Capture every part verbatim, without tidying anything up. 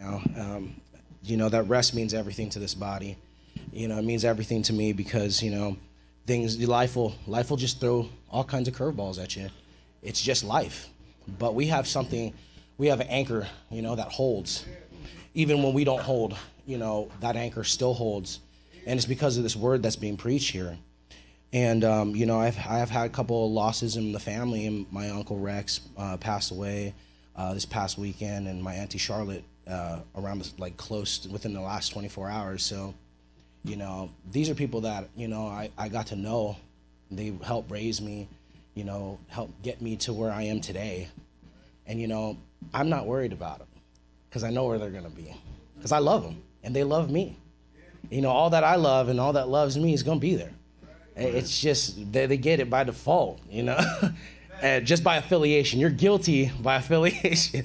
now. Um, you know, that rest means everything to this body. You know, it means everything to me because, you know, things, life will, life will just throw all kinds of curveballs at you. It's just life. But we have something, we have an anchor, you know, that holds. Even when we don't hold, you know, that anchor still holds. And it's because of this word that's being preached here. And, um, you know, I've, I've had a couple of losses in the family, and my Uncle Rex uh, passed away uh, this past weekend, and my Auntie Charlotte uh, around, like, close to, within the last twenty-four hours. So, you know, these are people that, you know, I, I got to know. They helped raise me, you know, helped get me to where I am today. And, you know, I'm not worried about them because I know where they're going to be because I love them and they love me. You know, all that I love and all that loves me is going to be there. It's just, they, they get it by default, you know, and just by affiliation. You're guilty by affiliation.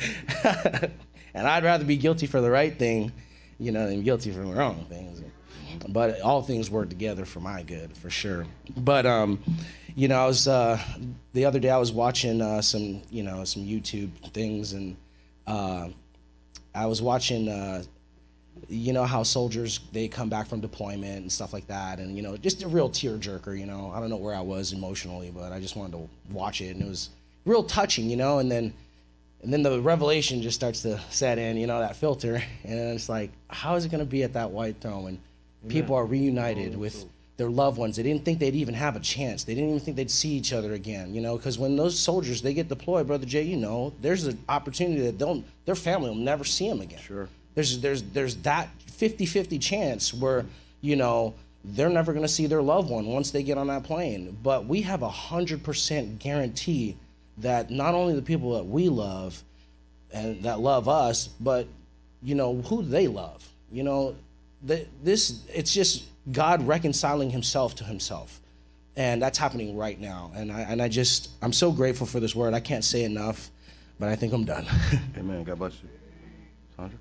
And I'd rather be guilty for the right thing, you know, than guilty for the wrong things. But all things work together for my good, for sure. But, um, you know, I was, uh, the other day I was watching uh, some, you know, some YouTube things, and uh, I was watching, uh, you know, how soldiers, they come back from deployment and stuff like that. And, you know, just a real tearjerker, you know. I don't know where I was emotionally, but I just wanted to watch it. And it was real touching, you know. And then and then the revelation just starts to set in, you know, that filter. And it's like, how is it going to be at that white throne when people are reunited with their loved ones? They didn't think they'd even have a chance. They didn't even think they'd see each other again, you know, because when those soldiers, they get deployed, Brother Jay, you know, there's an opportunity that they'll, their family will never see them again. Sure. There's there's there's that fifty-fifty chance where, you know, they're never going to see their loved one once they get on that plane. But we have a one hundred percent guarantee that not only the people that we love and that love us, but, you know, who they love. You know, the, this, it's just God reconciling himself to himself. And that's happening right now. And I, and I just, I'm so grateful for this word. I can't say enough, but I think I'm done. Amen. God bless you. Sandra?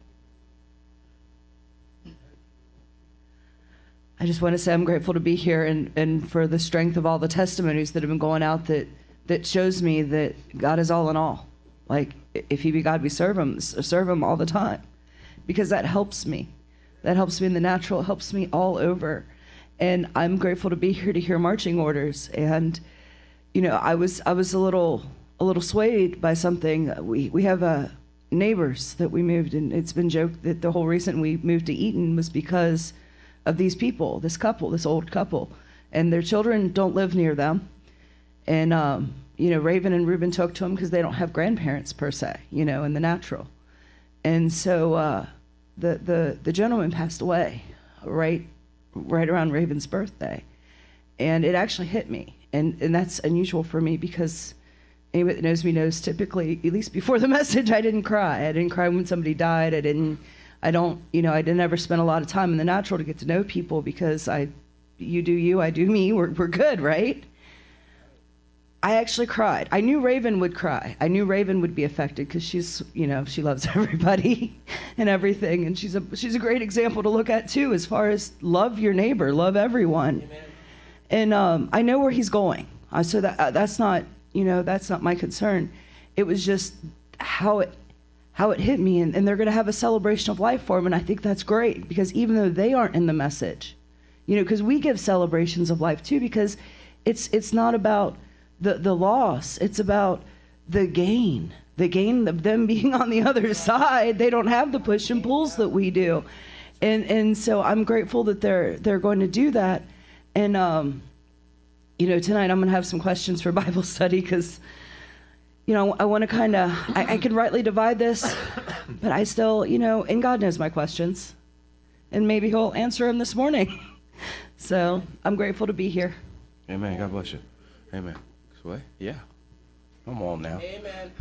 I just want to say I'm grateful to be here and, and for the strength of all the testimonies that have been going out that, that shows me that God is all in all. Like, if he be God, we serve him, serve him all the time. Because that helps me. That helps me in the natural, helps me all over. And I'm grateful to be here to hear marching orders. And, you know, I was I was a little a little swayed by something. We we have uh, neighbors that we moved, and it's been joked that the whole reason we moved to Eaton was because of these people, this couple, this old couple, and their children don't live near them. And, um, you know, Raven and Reuben took to them because they don't have grandparents per se, you know, in the natural. And so uh, the, the, the gentleman passed away right, right around Raven's birthday. And it actually hit me. And, and that's unusual for me because anybody that knows me knows typically, at least before the message, I didn't cry. I didn't cry when somebody died. I didn't, I don't, you know, I didn't ever spend a lot of time in the natural to get to know people because I, you do you, I do me, we're, we're good, right? I actually cried. I knew Raven would cry. I knew Raven would be affected because she's, you know, she loves everybody and everything. And she's a, she's a great example to look at too, as far as love your neighbor, love everyone. Amen. And um, I know where he's going. Uh, so that uh, that's not, you know, that's not my concern. It was just how it, how it hit me, and, and they're going to have a celebration of life for him, and I think that's great, because even though they aren't in the message, you know, because we give celebrations of life too, because it's it's not about the, the loss, it's about the gain, the gain of them being on the other side. They don't have the push and pulls that we do, and and so I'm grateful that they're they're going to do that, and um, you know, tonight I'm going to have some questions for Bible study, because you know, I want to kind of, I, I can rightly divide this, but I still, you know, and God knows my questions. And maybe he'll answer them this morning. So I'm grateful to be here. Amen. God bless you. Amen. Sway? Yeah. Come on now. Amen.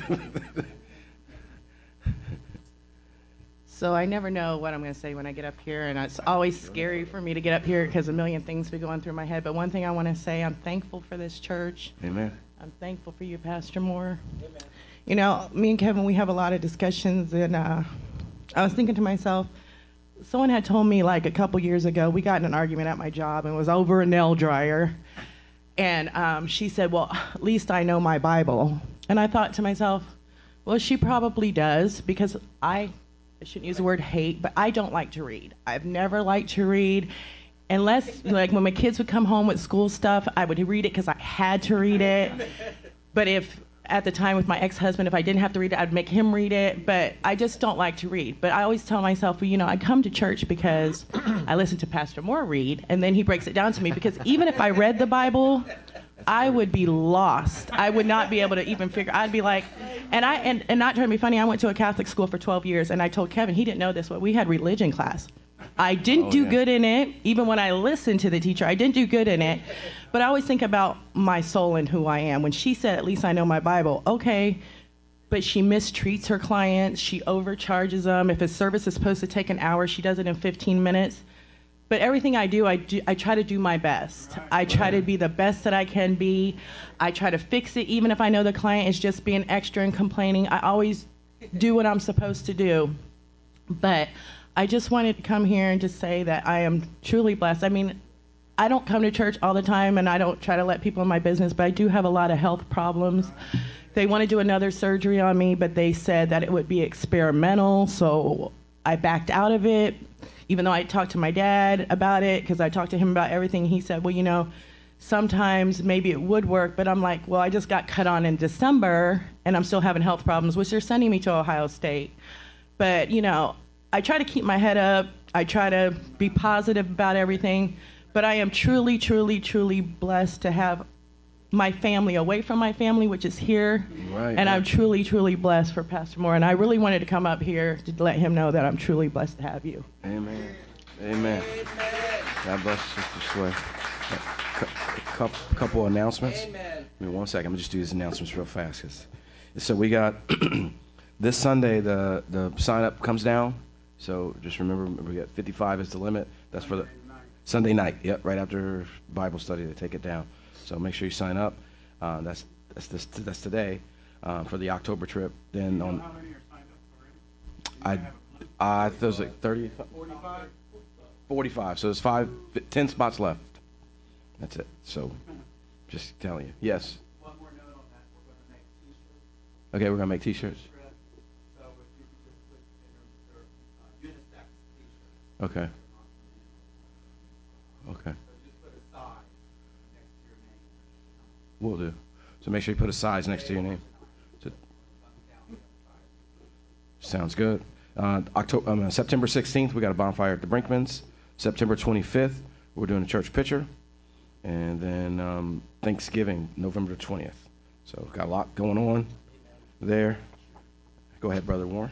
So I never know what I'm going to say when I get up here, and it's always scary for me to get up here because a million things be going through my head. But one thing I want to say, I'm thankful for this church. Amen. I'm thankful for you, Pastor Moore. Amen. You know, me and Kevin, we have a lot of discussions, and uh, I was thinking to myself, someone had told me like a couple years ago, we got in an argument at my job, and it was over a nail dryer. And um, she said, well, at least I know my Bible. And I thought to myself, well, she probably does, because I I shouldn't use the word hate, but I don't like to read. I've never liked to read. Unless, like, when my kids would come home with school stuff, I would read it because I had to read it. But if, at the time with my ex-husband, if I didn't have to read it, I'd make him read it. But I just don't like to read. But I always tell myself, well, you know, I come to church because I listen to Pastor Moore read, and then he breaks it down to me. Because even if I read the Bible, I would be lost. I would not be able to even figure. I'd be like, and I and, and not trying to be funny, I went to a Catholic school for twelve years, and I told Kevin, he didn't know this, but we had religion class. I didn't Oh, do yeah. good in it. Even when I listened to the teacher, I didn't do good in it. But I always think about my soul and who I am. When she said, at least I know my Bible, okay, but she mistreats her clients. She overcharges them. If a service is supposed to take an hour, she does it in fifteen minutes. But everything I do, I, do, I try to do my best. I try to be the best that I can be. I try to fix it, even if I know the client is just being extra and complaining. I always do what I'm supposed to do. But I just wanted to come here and just say that I am truly blessed. I mean, I don't come to church all the time, and I don't try to let people in my business, but I do have a lot of health problems. They want to do another surgery on me, but they said that it would be experimental, so I backed out of it, even though I talked to my dad about it, because I talked to him about everything. He said, well, you know, sometimes maybe it would work, but I'm like, well, I just got cut on in December, and I'm still having health problems, which they're sending me to Ohio State. But, you know, I try to keep my head up. I try to be positive about everything. But I am truly, truly, truly blessed to have my family away from my family, which is here. Right, and right. I'm truly, truly blessed for Pastor Moore. And I really wanted to come up here to let him know that I'm truly blessed to have you. Amen. Amen. God bless you, Sister Sway. A couple, couple announcements. Amen. Give me one second. I'm going to just do these announcements real fast. 'Cause, so we got this Sunday, the, the sign-up comes down. So just remember, we got fifty-five is the limit. That's for the Sunday night. Yep, right after Bible study, they take it down. So make sure you sign up. Uh, that's that's this that's today uh, for the October trip. Then on How many are signed up already? I uh, there's like thirty, forty-five? forty-five. So there's five, ten spots left. That's it. So just telling you. Yes. One more note on that. We're going to make T-shirts. Okay, we're gonna make T-shirts. So if you could just put in your, your uh, unisex T-shirts. Okay. Okay. So just put a size next to your name. We'll do. So make sure you put a size next to your name. So, sounds good. Uh, October, um, September sixteenth, we got a bonfire at the Brinkmans. September twenty-fifth, we're doing a church picture. And then um, Thanksgiving, November twentieth. So got a lot going on there. Go ahead, Brother Warren.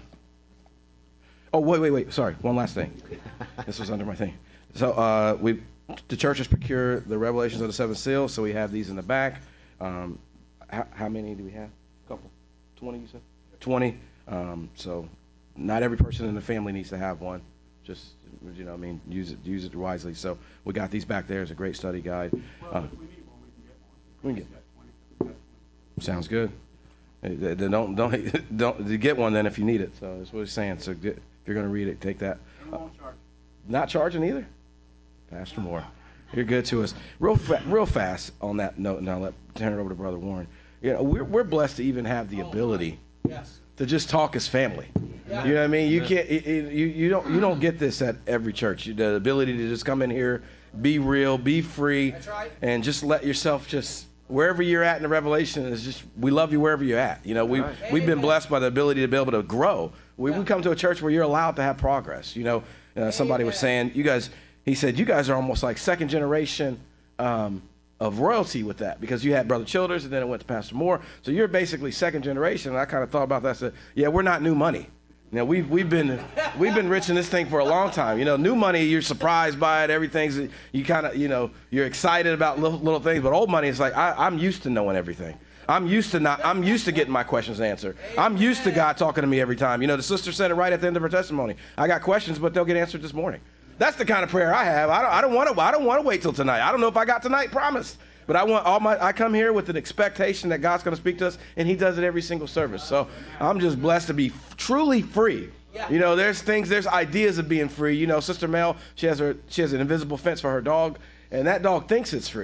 Oh, wait, wait, wait. Sorry. One last thing. This was under my thing. So uh, we, the church has procured the Revelations of the Seven Seals, so we have these in the back. Um, how, how many do we have? A couple? twenty, you said? twenty. Um, so not every person in the family needs to have one. Just, you know what I mean, use it use it wisely. So we got these back there. It's a great study guide. Well, Uh, if we need one, we can get one. we can get twenty. Sounds good. Uh, they- they Don't don't don't you get one then if you need it. So that's what he's saying. So get, if you're going to read it, take that. And we won't charge. Not charging either. Pastor Moore, you're good to us. Real fa- real fast on that note, and I'll let turn it over to Brother Warren. You know, we're we're blessed to even have the ability Yes. to just talk as family. Yeah. You know what I mean? You can't it, it, you you don't you don't get this at every church. You, the ability to just come in here, be real, be free, That's right. and just let yourself just wherever you're at in the revelation is just we love you wherever you're at. You know, we Right. we've been Amen. blessed by the ability to be able to grow. We Yeah. we come to a church where you're allowed to have progress. You know, uh, somebody was Amen. saying you guys. He said you guys are almost like second generation um, of royalty with that because you had Brother Childers and then it went to Pastor Moore. So you're basically second generation. And I kind of thought about that. I said, yeah, we're not new money. You know, we've we've been we've been rich in this thing for a long time. You know, new money, you're surprised by it. Everything's you kind of you know you're excited about little, little things. But old money is like I, I'm used to knowing everything. I'm used to not. I'm used to getting my questions answered. I'm used to God talking to me every time. You know, the sister said it right at the end of her testimony. I got questions, but they'll get answered this morning. That's the kind of prayer I have. I don't. I don't want to. I don't want to wait till tonight. I don't know if I got tonight promised, but I want all my. I come here with an expectation that God's going to speak to us, and He does it every single service. So I'm just blessed to be f- truly free. You know, there's things. There's ideas of being free. You know, Sister Mel, she has her. She has an invisible fence for her dog, and that dog thinks it's free.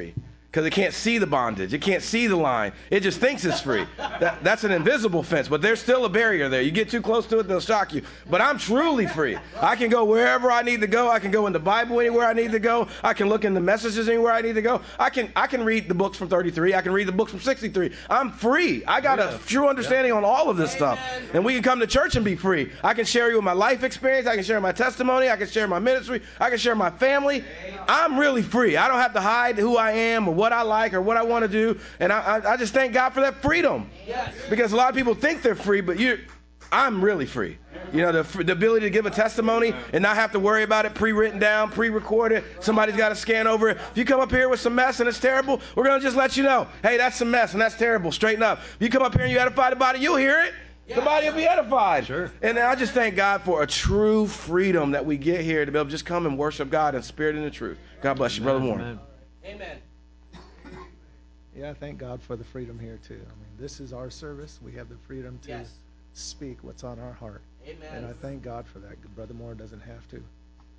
because it can't see the bondage. It can't see the line. It just thinks it's free. That, that's an invisible fence, but there's still a barrier there. You get too close to it, they'll shock you. But I'm truly free. I can go wherever I need to go. I can go in the Bible anywhere I need to go. I can look in the messages anywhere I need to go. I can I can read the books from thirty-three. I can read the books from sixty-three. I'm free. I got a true understanding on all of this stuff. And we can come to church and be free. I can share you my life experience. I can share my testimony. I can share my ministry. I can share my family. I'm really free. I don't have to hide who I am or what I like or what I want to do. And I, I, I just thank God for that freedom. Yes. Because a lot of people think they're free, but you, I'm really free. You know, the, the ability to give a testimony and not have to worry about it pre-written down, pre-recorded. Somebody's got to scan over it. If you come up here with some mess and it's terrible, we're going to just let you know, hey, that's some mess and that's terrible. Straighten up. If you come up here and you edify the body, you'll hear it. Somebody will be edified. Sure. And I just thank God for a true freedom that we get here to be able to just come and worship God in spirit and in truth. God bless you, Brother Warren. Amen. Amen. Yeah, I thank God for the freedom here, too. I mean, this is our service. We have the freedom to yes. speak what's on our heart. Amen. And I thank God for that. Brother Moore doesn't have to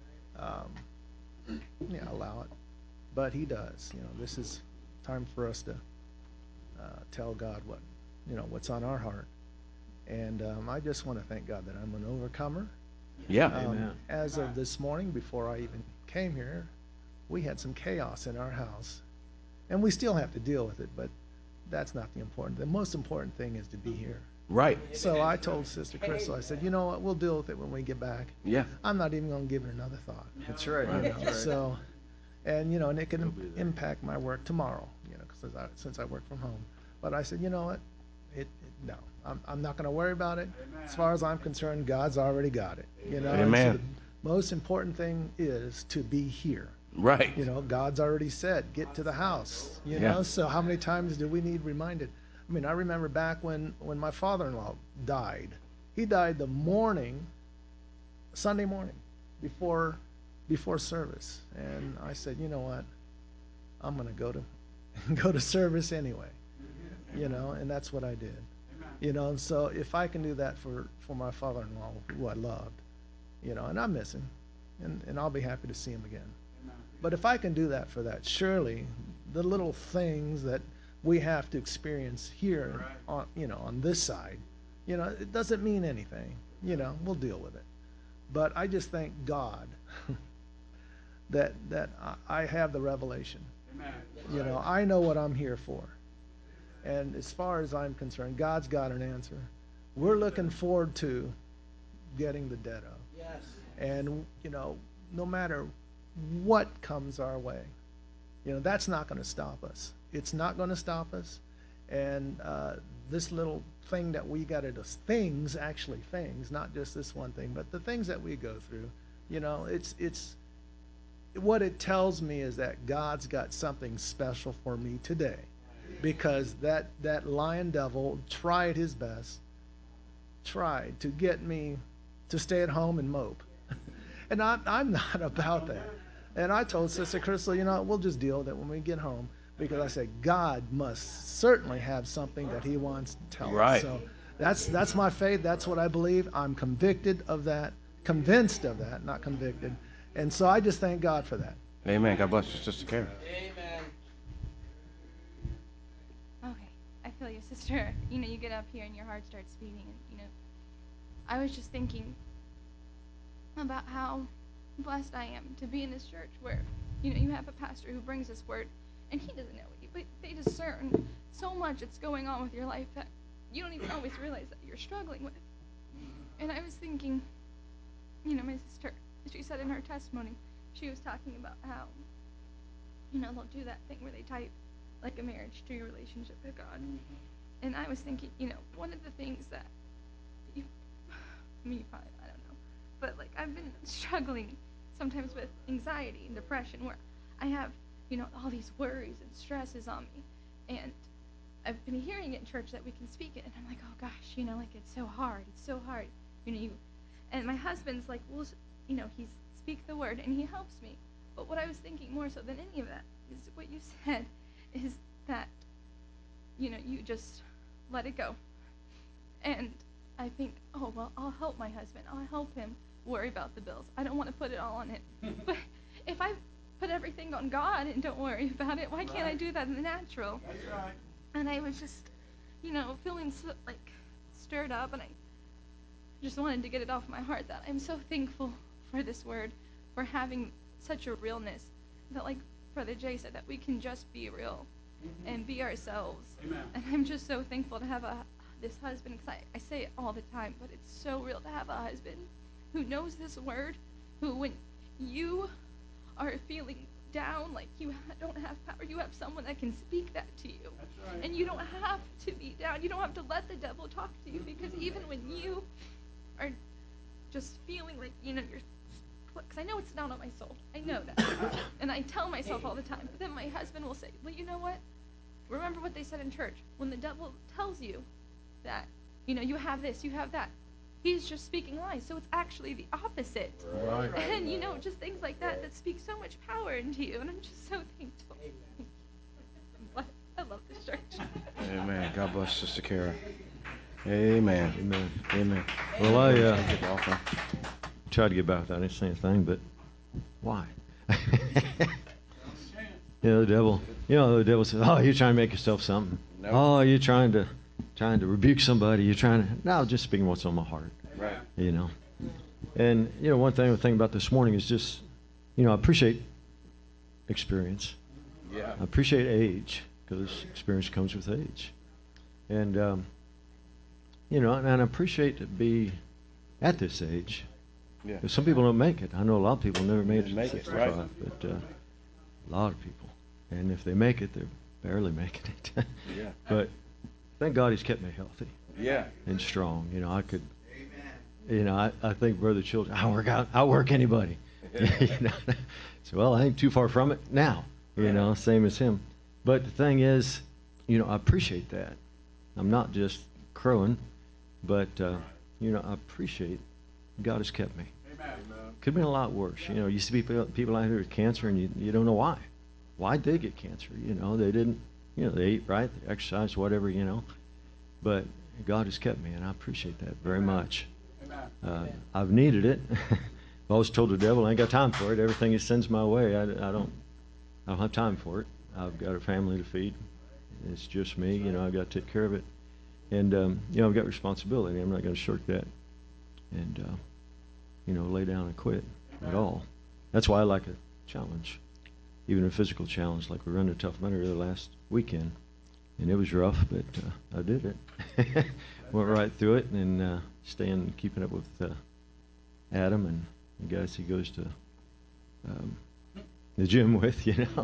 um, yeah, allow it. But he does. You know, this is time for us to uh, tell God what, you know, what's on our heart. And um, I just want to thank God that I'm an overcomer. Yeah. Um, Amen. As of this morning, before I even came here, we had some chaos in our house. And we still have to deal with it, but that's not the important. The most important thing is to be here. Right. So I told Sister Crystal, I said, you know what, we'll deal with it when we get back. Yeah. I'm not even going to give it another thought. That's right. You know? That's right. So, and, you know, and it can impact my work tomorrow, you know, cause I, since I work from home. But I said, you know what, it, it no. I'm, I'm not going to worry about it. Amen. As far as I'm concerned, God's already got it. You know, Amen. So the most important thing is to be here. Right. You know, God's already said, get to the house. You yeah. know, so how many times do we need reminded? I mean, I remember back when, when my father-in-law died. He died the morning, Sunday morning, before before service. And I said, you know what? I'm going to go to go to service anyway. You know, and that's what I did. You know, and so if I can do that for, for my father-in-law, who I loved, you know, and I miss him, and, and I'll be happy to see him again. Amen. But if I can do that for that, surely the little things that we have to experience here, right. on you know, on this side, you know, it doesn't mean anything. You know, we'll deal with it. But I just thank God that that I have the revelation. Amen. You know, I know what I'm here for. And as far as I'm concerned, God's got an answer. We're looking forward to getting the debt up. Yes. And, you know, no matter what comes our way, you know, that's not going to stop us. It's not going to stop us. And uh, this little thing that we got to do, things, actually things, not just this one thing, but the things that we go through, you know, it's, it's, what it tells me is that God's got something special for me today. Because that, that lion devil tried his best, tried to get me to stay at home and mope. And I, I'm not about that. And I told Sister Crystal, you know, we'll just deal with it when we get home. Because I said, God must certainly have something that he wants to tell right. us. So that's, that's my faith. That's what I believe. I'm convicted of that, convinced of that, not convicted. And so I just thank God for that. Amen. God bless you, Sister Karen. Amen. I feel you, sister. You know, you get up here and your heart starts beating, and you know, I was just thinking about how blessed I am to be in this church where, you know, you have a pastor who brings this word, and he doesn't know it, but they discern so much that's going on with your life that you don't even always realize that you're struggling with. And I was thinking, you know, my sister, she said in her testimony, she was talking about how, you know, they'll do that thing where they type like a marriage to your relationship with God. Mm-hmm. And I was thinking, you know, one of the things that you, me probably, I don't know, but like I've been struggling sometimes with anxiety and depression where I have, you know, all these worries and stresses on me. And I've been hearing it in church that we can speak it, and I'm like, oh gosh, you know, like it's so hard, it's so hard, you know, you, and my husband's like, well, you know, he's speak the word and he helps me. But what I was thinking more so than any of that is what you said is that, you know, you just let it go. And I think, oh, well, I'll help my husband. I'll help him worry about the bills. I don't want to put it all on him. But if I put everything on God and don't worry about it? Why can't I do that in the natural? That's right. And I was just, you know, feeling so, like stirred up, and I just wanted to get it off my heart that I'm so thankful for this word, for having such a realness that, like Brother Jay said, that we can just be real mm-hmm. and be ourselves. Amen. And I'm just so thankful to have a this husband, because I, I say it all the time, but it's so real to have a husband who knows this word, who when you are feeling down, like you ha- don't have power, you have someone that can speak that to you. That's right. And you don't have to be down. You don't have to let the devil talk to you, because even when you are just feeling like, you know, you're, because I know it's not on my soul. I know that. And I tell myself all the time. But then my husband will say, well, you know what? Remember what they said in church. When the devil tells you that, you know, you have this, you have that, he's just speaking lies. So it's actually the opposite. Right. And, you know, just things like that that speak so much power into you. And I'm just so thankful. I love this church. Amen. God bless Sister Kara. Amen. Amen. Amen. Well, I uh, Take off, huh? tried to get back. I didn't say anything, but why? You know, the devil. You know, the devil says, "Oh, you're trying to make yourself something. Nope. Oh, you're trying to, trying to rebuke somebody. You're trying to." No, just speaking what's on my heart. Right. You know, and you know, one thing I was thinking about this morning is just, you know, I appreciate experience. Yeah. I appreciate age, because experience comes with age, and um, you know, and, and I appreciate to be at this age. Yeah. Because some people don't make it. I know a lot of people never made it Didn't make to it, sixty-five, right. but uh, a lot of people. And if they make it, they're barely making it. Yeah. But thank God He's kept me healthy Yeah. and strong. You know, I could, you know, I, I think Brother Children, I work out, I work anybody. You know? So, well, I ain't too far from it now, you know, same as him. But the thing is, you know, I appreciate that. I'm not just crowing, but, uh, you know, I appreciate God has kept me. Amen. Could have been a lot worse. You know, used to be people, people out here with cancer, and you, you don't know why. Why did they get cancer? You know, they didn't, you know, they ate right, they exercised, whatever, you know. But God has kept me, and I appreciate that very much. Uh, I've needed it. I've always told the devil, I ain't got time for it. Everything he sends my way, I, I don't I don't have time for it. I've got a family to feed. It's just me, you know, I've got to take care of it. And, um, you know, I've got responsibility. I'm not going to shirk that. And, uh, you know, lay down and quit at all. That's why I like a challenge, even a physical challenge. Like we ran a Tough Mudder the last weekend, and it was rough, but uh, I did it. Went right through it, and uh, staying, keeping up with uh, Adam and the guys he goes to um, the gym with, you know.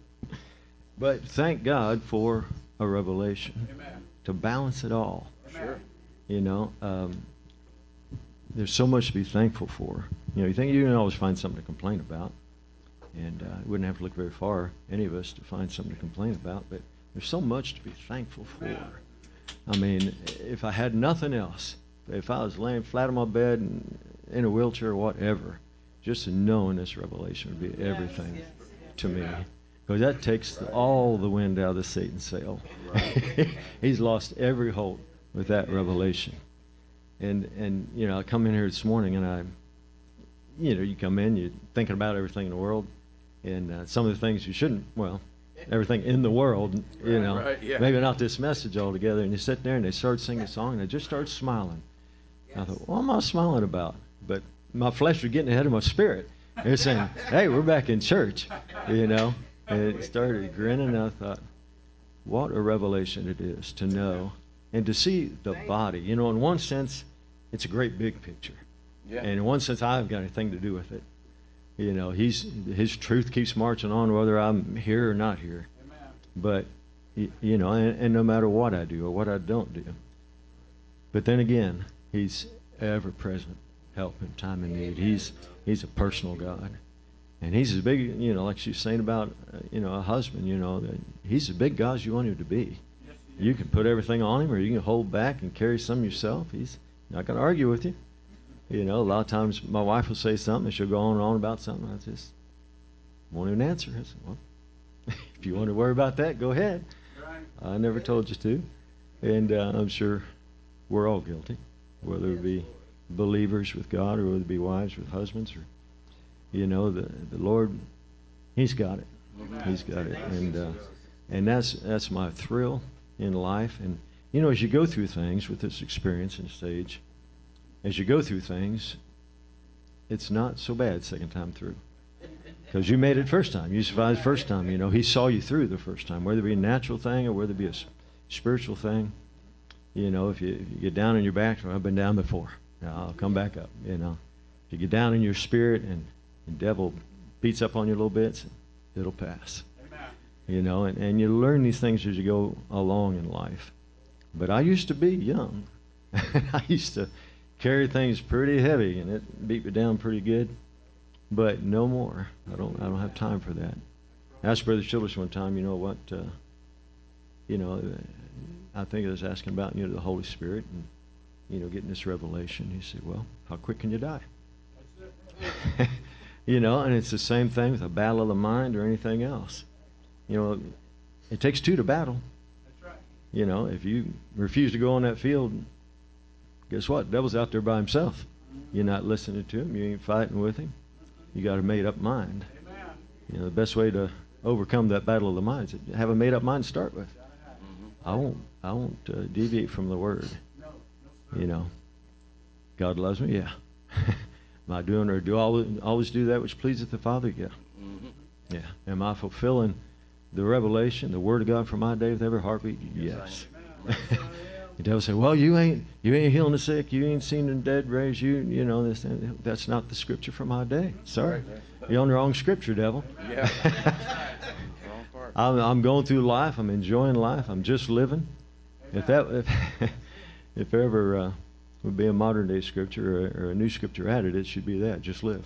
But thank God for a revelation Amen. to balance it all. Sure. You know, um, there's so much to be thankful for. You know, you think you can always find something to complain about, and uh, we wouldn't have to look very far, any of us, to find something to complain about. But there's so much to be thankful for. I mean, if I had nothing else, if I was laying flat on my bed and in a wheelchair or whatever, just knowing this revelation would be everything to me. Because that takes the, all the wind out of the Satan's sail. He's lost every hope with that revelation. And, and you know, I come in here this morning, and I, you know, you come in, you're thinking about everything in the world, and uh, some of the things you shouldn't, well, everything in the world, you Right, know, right, yeah. maybe not this message altogether. And you sit there, and they start singing a song, and I just start smiling. I thought, what am I smiling about? But my flesh was getting ahead of my spirit. They're saying, hey, we're back in church, you know. And it started grinning, and I thought, what a revelation it is to know and to see the body. You know, in one sense, it's a great big picture. Yeah. And in one sense, I haven't got anything to do with it. You know, he's his truth keeps marching on whether I'm here or not here. Amen. But, y- you know, and, and no matter what I do or what I don't do. But then again, he's ever present, help in time of need. He's he's a personal God. And he's as big, you know, like she was saying about, uh, you know, a husband, you know, that he's as big God as you want him to be. You can put everything on him, or you can hold back and carry some yourself. He's not going to argue with you. You know, a lot of times my wife will say something, and she'll go on and on about something. I just won't even answer. I said, well, if you want to worry about that, go ahead. I never told you to. And uh, I'm sure we're all guilty, whether it be believers with God or whether it be wives with husbands. Or, you know, the, the Lord, He's got it. He's got it. And uh, and that's that's my thrill in life. And you know, as you go through things with this experience and stage, as you go through things, it's not so bad second time through. Because you made it first time. You survived first time. You know, he saw you through the first time, whether it be a natural thing or whether it be a spiritual thing. You know, if you, if you get down on your back, well, I've been down before. Now, I'll come back up, you know. If you get down in your spirit and the devil beats up on you a little bit, it'll pass. Amen. You know, and, and you learn these things as you go along in life. But I used to be young. I used to carry things pretty heavy, and it beat me down pretty good. But no more. I don't. I don't have time for that. I asked Brother Childress one time. You know what? Uh, you know, I think I was asking about you know the Holy Spirit and you know getting this revelation. He said, "Well, how quick can you die?" You know, and it's the same thing with a battle of the mind or anything else. You know, it takes two to battle. That's right. You know, if you refuse to go on that field, guess what? The devil's out there by himself. You're not listening to him. You ain't fighting with him. You got a made-up mind. Amen. You know, the best way to overcome that battle of the mind is to have a made-up mind to start with. Mm-hmm. I won't. I won't uh, deviate from the Word. No, no, you know, God loves me. Yeah. Am I doing or do I always do that which pleaseth the Father? Yeah. Mm-hmm. Yeah. Am I fulfilling the revelation, the Word of God for my day with every heartbeat? Yes. The devil say, "Well, you ain't you ain't healing the sick, you ain't seen the dead raised, you you know this." That's not the scripture for my day. Sorry, you're on the wrong scripture, devil. Yeah. Wrong part. I'm, I'm going through life. I'm enjoying life. I'm just living. If that if if ever uh, would be a modern day scripture or, or a new scripture added, it should be that. Just live.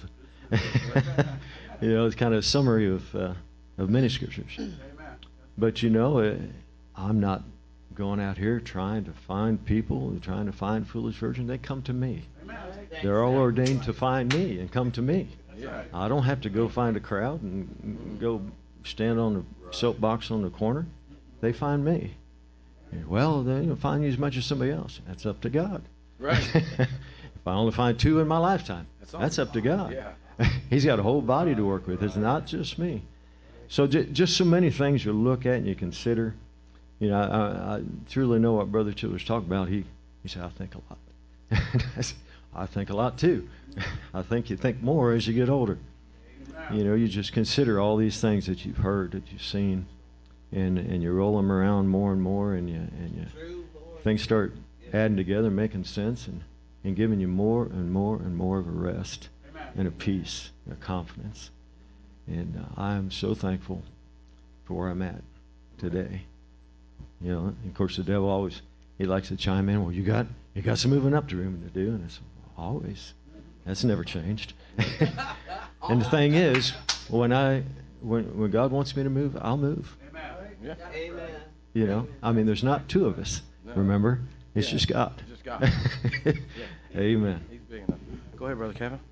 You know, it's kind of a summary of uh, of many scriptures. But you know, uh, I'm not going out here trying to find people, trying to find foolish virgins. They come to me. Amen. They're all ordained to find me and come to me. Yeah. I don't have to go find a crowd and, and go stand on the soapbox on the corner. They find me. And, well, they don't find you as much as somebody else. That's up to God. Right. If I only find two in my lifetime, that's, that's up to God. Yeah. He's got a whole body to work with. It's not just me. So j- just so many things you look at and you consider. You know, I, I truly know what Brother Childress talked about. He, he said, I think a lot. I think a lot, too. I think you think more as you get older. You know, you just consider all these things that you've heard, that you've seen, and, and you roll them around more and more, and you, and you, things start adding together, making sense, and, and giving you more and more and more of a rest and a peace, and a confidence. And uh, I am so thankful for where I'm at today. You know, and of course the devil always, he likes to chime in, well, you got you got some moving up to room to do. And I said, always. That's never changed. And the thing is, when I when when God wants me to move, I'll move. Amen. Yeah. Amen. You know, I mean, there's not two of us. No. Remember, it's yeah. just God. Just God. Yeah. Amen. He's big enough. Go ahead, Brother Kevin.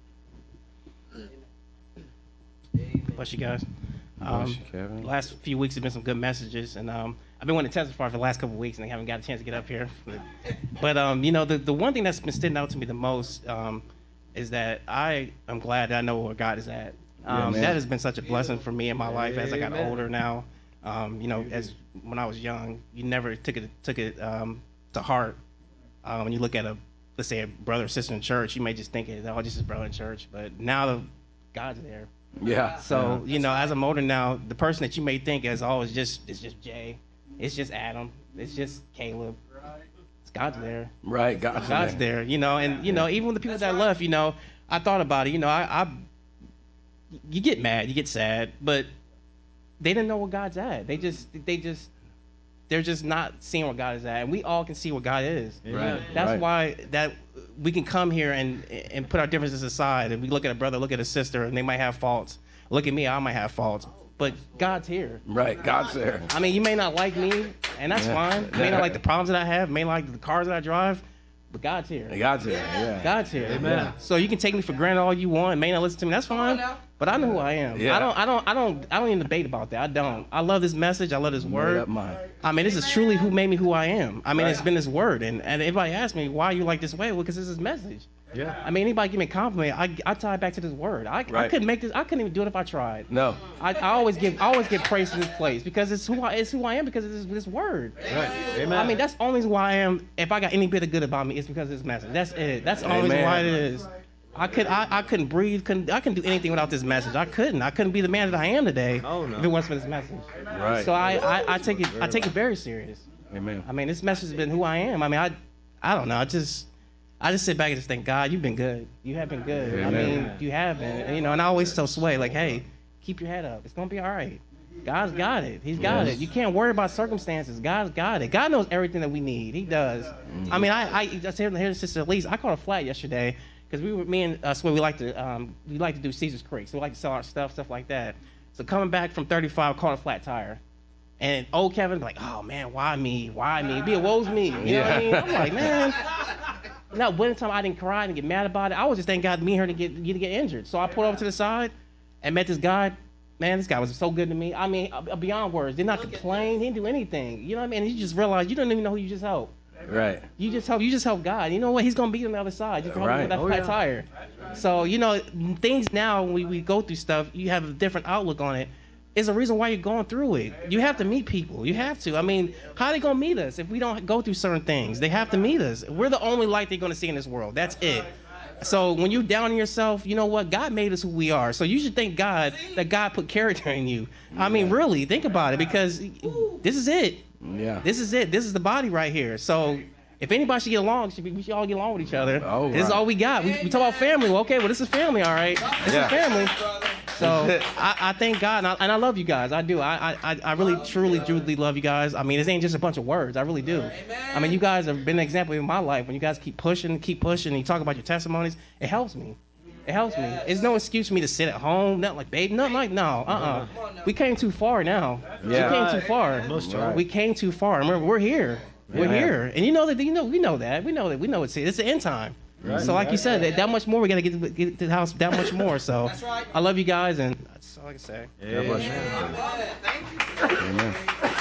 Bless you guys. Um, the last few weeks have been some good messages, and um, I've been wanting to testify for the last couple of weeks, and I haven't got a chance to get up here. But, but um, you know, the, the one thing that's been standing out to me the most um, is that I am glad that I know where God is at. Um, yeah, that has been such a blessing for me in my life as I got older now. Um, you know, as when I was young, you never took it took it um, to heart. Uh, when you look at a, let's say, a brother or sister in church, you may just think, oh, just a brother in church. But now God's there. Yeah. So, yeah. you know, as I'm older now, the person that you may think as, oh, it's just, it's just Jay. It's just Adam. It's just Caleb. It's God's there. Right. God's, God's there. there. You know, and, you know, even the people that left, you know, I thought about it. You know, I, I, you get mad, you get sad, but they didn't know where God's at. They just, they just, they're just not seeing where God is at. And we all can see where God is. Right. That's right. why that we can come here and and put our differences aside. And we look at a brother, look at a sister, and they might have faults. Look at me, I might have faults. But God's here. Right, God's there. I mean, you may not like me, and that's yeah. fine. You may not like the problems that I have, may not like the cars that I drive, but God's here. God's here, yeah. God's here. Amen. Yeah. So you can take me for granted all you want, may not listen to me, that's fine. But I know who I am. Yeah. I don't I don't I don't I don't even debate about that. I don't. I love this message, I love this word. Made up mind. I mean, this is truly who made me who I am. I mean, right. It's been this word. And, and everybody asks me, why are you like this way? Well, because this is message. Yeah. I mean, anybody give me a compliment, I, I tie it back to this word. I, I Right. couldn't make this. I couldn't even do it if I tried. No. I, I always give I always give praise to this place because it's who I it's who I am because of this, this word. Right. Amen. I mean, that's only who I am. If I got any bit of good about me, it's because of this message. That's it. That's the only reason Amen. why it is. I could I, I couldn't breathe. Couldn't I couldn't do anything without this message. I couldn't. I couldn't be the man that I am today Oh, no. if it wasn't for this message. Right. So I, I, I take it I take it very serious. Amen. I mean, this message has been who I am. I mean, I I don't know. I just I just sit back and just think, God, you've been good. You have been good. I Amen. mean, you have been. And, you know, and I always tell Sway, like, hey, keep your head up. It's gonna be all right. God's got it. He's got Yes. it. You can't worry about circumstances. God's got it. God knows everything that we need. He does. I mean, I I just heard heard Sister Elise. I caught a flat yesterday because we were me and uh, Sway. We like to um we like to do Caesar's Creek. So we like to sell our stuff, stuff like that. So coming back from thirty-five, caught a flat tire. And old Kevin be like, oh man, why me? Why me? Be a woe's me. You know what I mean? I'm like, man. Now, one time I didn't cry and get mad about it. I was just thank God me and her to get you to get injured. So I pulled over to the side and met this guy. Man, this guy was so good to me. I mean, uh, beyond words. Did not complain. He didn't do anything. You know what I mean? And you just realize you don't even know who you just helped. Right. You just help. You just help God. You know what? He's gonna be on the other side. Just help Right. him with that Oh, flat yeah. tire. So you know, things now when we, we go through stuff, you have a different outlook on it. Is a reason why you're going through it. You have to meet people. You have to. I mean, how are they gonna meet us if we don't go through certain things? They have to meet us. We're the only light they're gonna see in this world. That's it. So when you're down on yourself, you know what? God made us who we are. So you should thank God that God put character in you. I mean, really, think about it because this is it. Yeah. This is it. This is the body right here. So if anybody should get along, should be, we should all get along with each other. Oh, this is right. all we got. We, we talk about family. Well, okay, well, this is family, all right. This Yeah. is family. So I, I thank God, and I, and I love you guys. I do. I, I, I really, truly, truly love you guys. I mean, this ain't just a bunch of words. I really do. I mean, you guys have been an example in my life. When you guys keep pushing, keep pushing, and you talk about your testimonies, it helps me. It helps me. It's no excuse for me to sit at home, nothing like, babe, nothing like, no, uh-uh. We came too far now. Yeah. We came too far. Most Right. We came too far, and we're, we're here. We're Yeah. here, and you know that you know we know that we know that we know it's it's the end time. Right. So like you said, that, that much more we gotta get to, get to the house. That much more. So I love you guys, and that's all I can say. God bless you. Amen.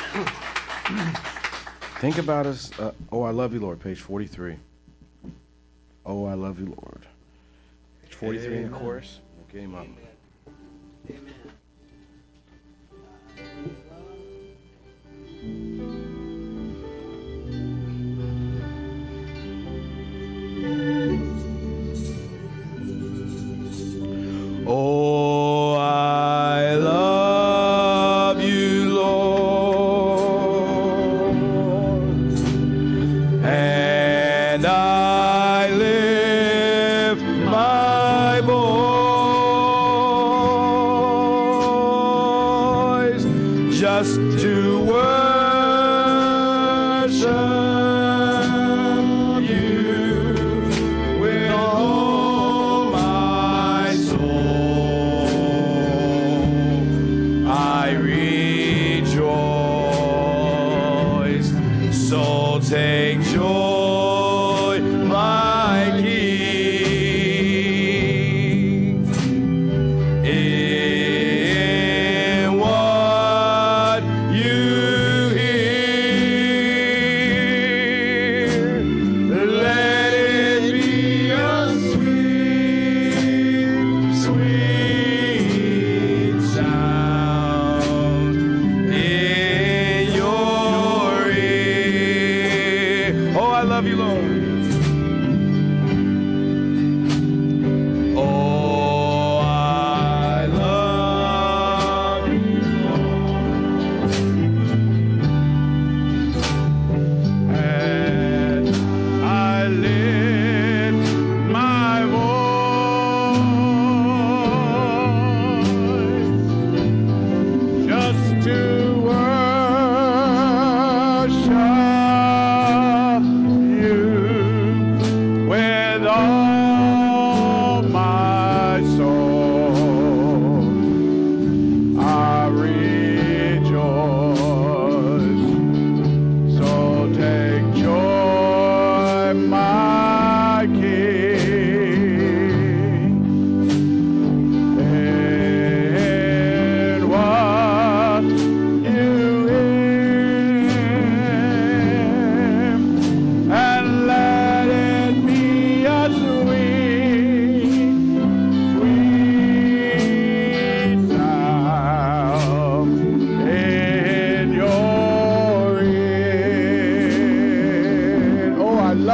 Think about us. Uh, oh, I love you, Lord. Page forty-three. Oh, I love you, Lord. Page forty-three in the chorus. Okay, Mom. Oh, I love you, Lord, and I lift my voice just to worship you with all my soul. I rejoice, so take joy, my King, in what you hear. Let it be a sweet, sweet sound in your ear. Oh, I love you, Lord. Oh, I love you, Lord, and I lift my voice just to worship you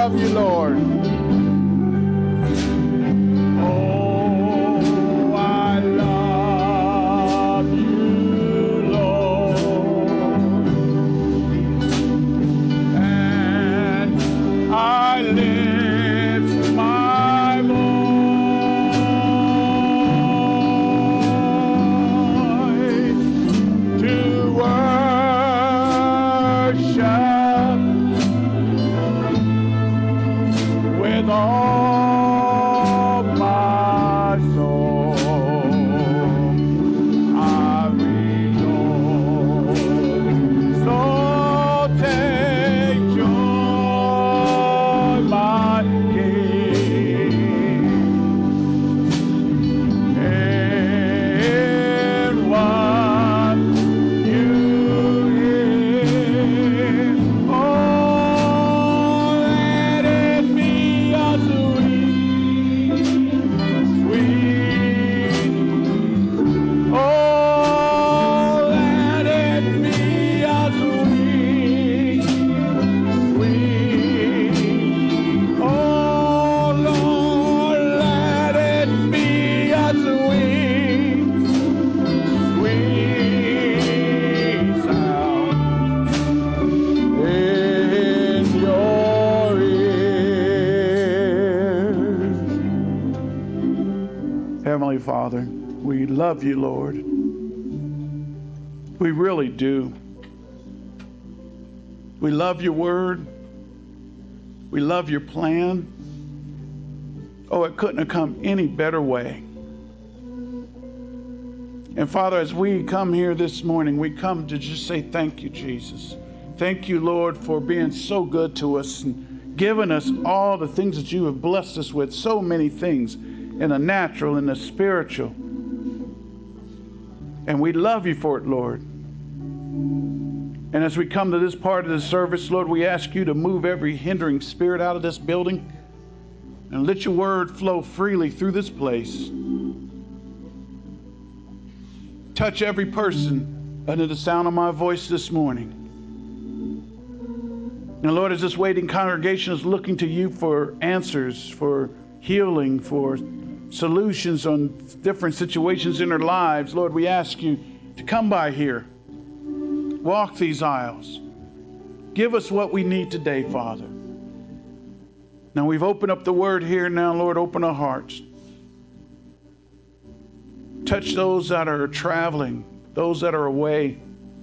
love you, Lord. Oh, I love you, Lord. And I lift my voice to worship with all my soul. I rejoice. So take joy, my King, in what you hear. Oh, let it be a sweet, sweet. Oh, let it be a sweet, sweet. Oh, Lord, let it be a sweet, sweet sound in your ears. Heavenly Father, we love you, Lord. We really do. We love your word. We love your plan. Oh, it couldn't have come any better way. And Father, as we come here this morning, we come to just say thank you, Jesus. Thank you, Lord, for being so good to us and giving us all the things that you have blessed us with, so many things in the natural and the spiritual. And we love you for it, Lord. And as we come to this part of the service, Lord, we ask you to move every hindering spirit out of this building and let your word flow freely through this place. Touch every person under the sound of my voice this morning. And Lord, as this waiting congregation is looking to you for answers, for healing, for solutions on different situations in their lives, Lord, we ask you to come by here. Walk these aisles. Give us what we need today, Father. Now we've opened up the word here. Now, Lord, open our hearts. Touch those that are traveling, those that are away.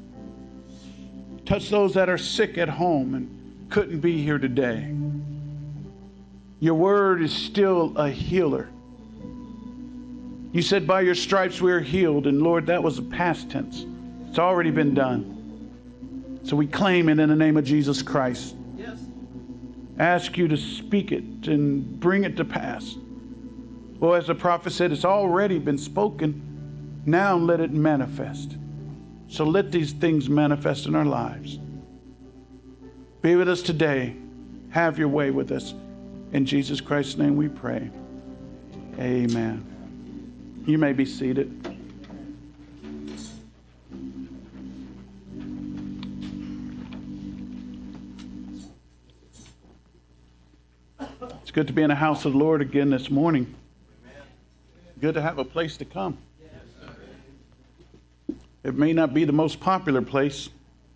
Touch those that are sick at home and couldn't be here today. Your word is still a healer. You said by your stripes we are healed, and Lord, that was a past tense. It's already been done. So we claim it in the name of Jesus Christ. Yes. Ask you to speak it and bring it to pass. Well, as the prophet said, it's already been spoken. Now let it manifest. So let these things manifest in our lives. Be with us today. Have your way with us. In Jesus Christ's name we pray. Amen. You may be seated. It's good to be in the house of the Lord again this morning. Good to have a place to come. It may not be the most popular place,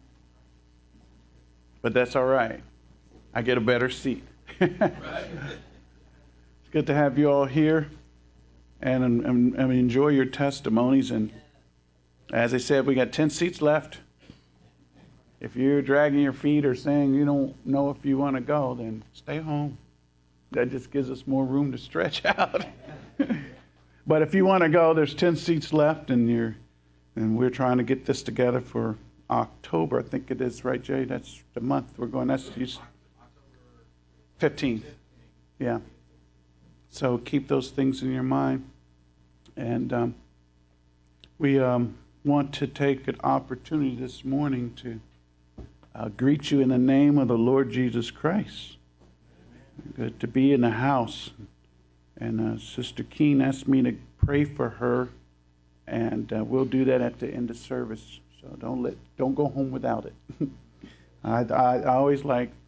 but that's all right. I get a better seat. It's good to have you all here and, and, and enjoy your testimonies. And as I said, we got ten seats left. If you're dragging your feet or saying you don't know if you want to go, then stay home. That just gives us more room to stretch out. But if you want to go, there's ten seats left, and you're, and we're trying to get this together for October. I think it is, right, Jay? That's the month we're going. That's fifteenth. Yeah. So keep those things in your mind. And um, we um, want to take an opportunity this morning to uh, greet you in the name of the Lord Jesus Christ. Good to be in the house. And uh, Sister Keene asked me to pray for her, and uh, we'll do that at the end of service. So don't let, don't go home without it. I, I, I always like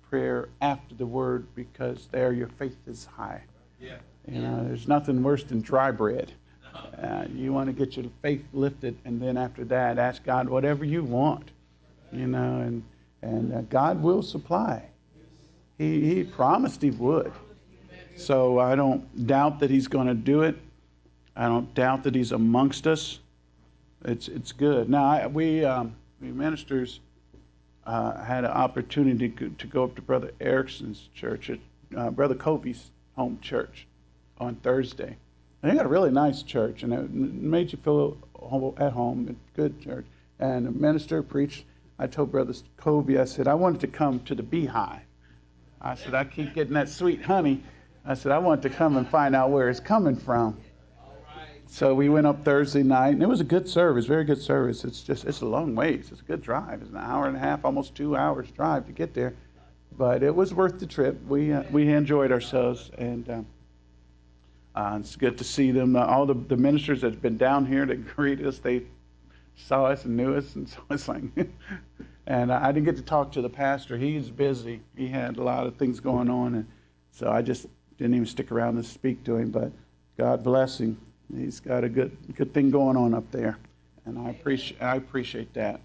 prayer after the word, because there your faith is high. Yeah. You know, there's nothing worse than dry bread. Uh, you want to get your faith lifted, and then after that, ask God whatever you want. You know, and and uh, God will supply. He He promised He would. So I don't doubt that He's going to do it. I don't doubt that He's amongst us. It's it's good. Now I, we um, we ministers uh, had an opportunity to, to go up to Brother Erickson's church, at uh, Brother Covey's home church, on Thursday. And they got a really nice church, and it made you feel at home. It's a good church. And the minister preached. I told Brother Covey, I said, I wanted to come to the Beehive. I said, I keep getting that sweet honey. I said, I want to come and find out where it's coming from. So we went up Thursday night, and it was a good service, very good service. It's just, it's a long ways. It's a good drive. It's an hour and a half, almost two hours drive to get there. But it was worth the trip. We uh, we enjoyed ourselves, and um, uh, it's good to see them. Uh, all the, the ministers that have been down here to greet us, they saw us and knew us, and so it's like, and I didn't get to talk to the pastor. He's busy. He had a lot of things going on, and so I just didn't even stick around to speak to him. But God bless him. He's got a good good thing going on up there, and I appreciate I appreciate that.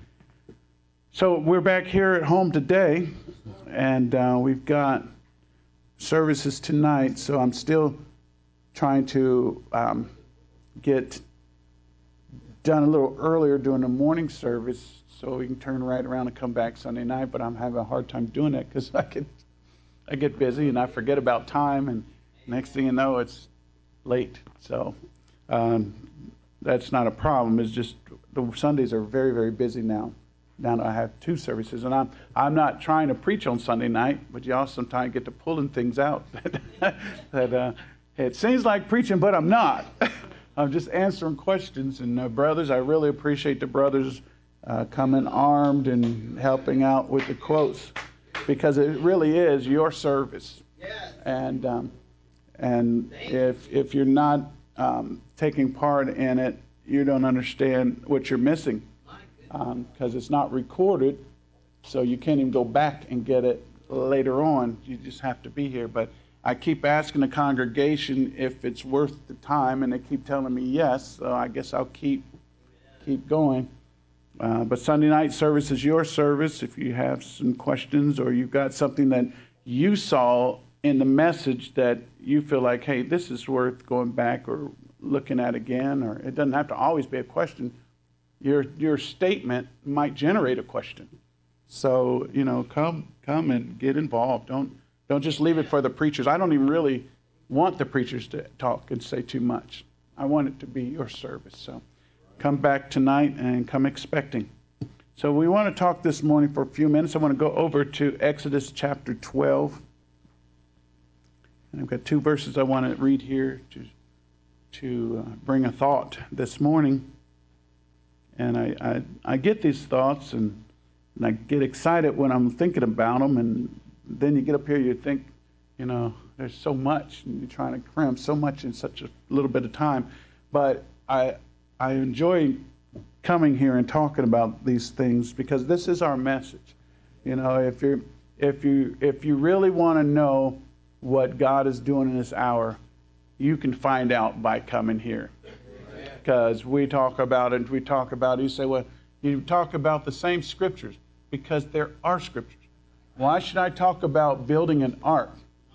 So we're back here at home today, and uh, we've got services tonight. So I'm still trying to um, get done a little earlier during the morning service, so we can turn right around and come back Sunday night. But I'm having a hard time doing that because I get I get busy and I forget about time, and next thing you know, it's late. So um, that's not a problem. It's just the Sundays are very, very busy now. Now I have two services, and I'm I'm not trying to preach on Sunday night, but y'all sometimes get to pulling things out that uh, it seems like preaching, but I'm not. I'm just answering questions. And uh, brothers, I really appreciate the brothers uh, coming armed and helping out with the quotes, because it really is your service. And um, and if if you're not um, taking part in it, you don't understand what you're missing, because um, it's not recorded, so you can't even go back and get it later on. You just have to be here. But I keep asking the congregation if it's worth the time, and they keep telling me yes, so I guess I'll keep keep going. Uh, but Sunday night service is your service. If you have some questions, or you've got something that you saw in the message that you feel like, hey, this is worth going back or looking at again, or it doesn't have to always be a question. Your your statement might generate a question. So, you know, come come and get involved. Don't don't just leave it for the preachers. I don't even really want the preachers to talk and say too much. I want it to be your service. So come back tonight and come expecting. So we want to talk this morning for a few minutes. I want to go over to Exodus chapter twelve. And I've got two verses I want to read here to to uh, bring a thought this morning. And I, I, I get these thoughts, and, and I get excited when I'm thinking about them. And then you get up here, you think, you know, there's so much, and you're trying to cram so much in such a little bit of time. But I I enjoy coming here and talking about these things, because this is our message. You know, if you if you if you really want to know what God is doing in this hour, you can find out by coming here. Because we talk about it, we talk about it, you say, well, you talk about the same scriptures, because there are scriptures. Why should I talk about building an ark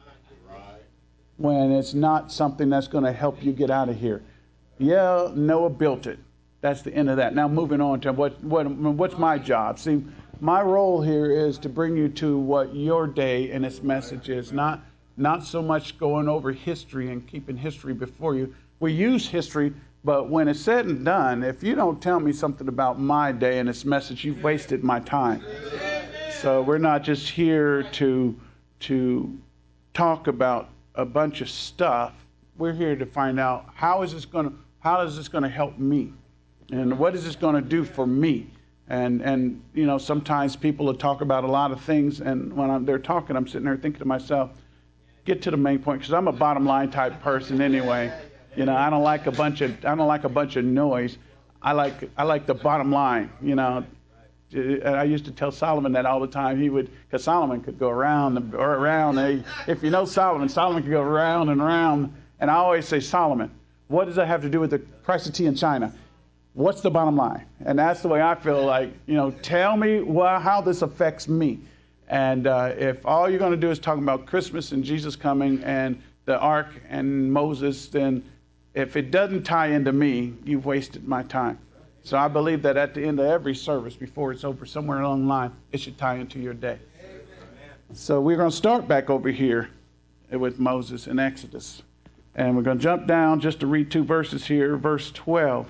when it's not something that's going to help you get out of here? Yeah, Noah built it. That's the end of that. Now moving on to what, what what's my job? See, my role here is to bring you to what your day and its message is, not not so much going over history and keeping history before you. We use history, but when it's said and done, if you don't tell me something about my day and its message, you've wasted my time. So we're not just here to to talk about a bunch of stuff. We're here to find out how is this going to how is this going to help me, and what is this going to do for me. And and you know, sometimes people will talk about a lot of things, and when I'm, they're talking, I'm sitting there thinking to myself, get to the main point, because I'm a bottom line type person anyway. You know, I don't like a bunch of I don't like a bunch of noise. I like I like the bottom line. You know, And I used to tell Solomon that all the time. He would, because Solomon could go around and or around. If you know Solomon, Solomon could go around and around. And I always say, Solomon, what does that have to do with the price of tea in China? What's the bottom line? And that's the way I feel like, you know, tell me wh- how this affects me. And uh, if all you're going to do is talk about Christmas and Jesus coming and the ark and Moses, then if it doesn't tie into me, you've wasted my time. So I believe that at the end of every service, before it's over, somewhere along the line, it should tie into your day. So we're going to start back over here with Moses in Exodus. And we're going to jump down just to read two verses here, verse twelve.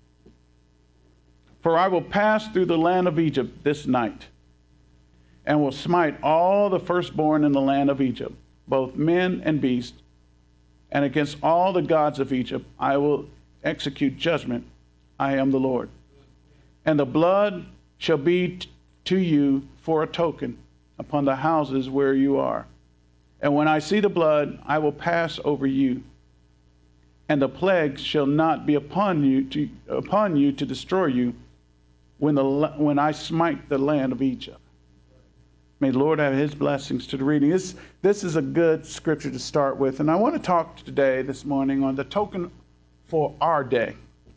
For I will pass through the land of Egypt this night, and will smite all the firstborn in the land of Egypt, both men and beasts, and against all the gods of Egypt I will execute judgment. I am the Lord. And the blood shall be t- to you for a token upon the houses where you are. And when I see the blood, I will pass over you. And the plagues shall not be upon you to, upon you to destroy you when, the, when I smite the land of Egypt. May the Lord have his blessings to the reading. This, this is a good scripture to start with. And I want to talk today, this morning, on the token for our day.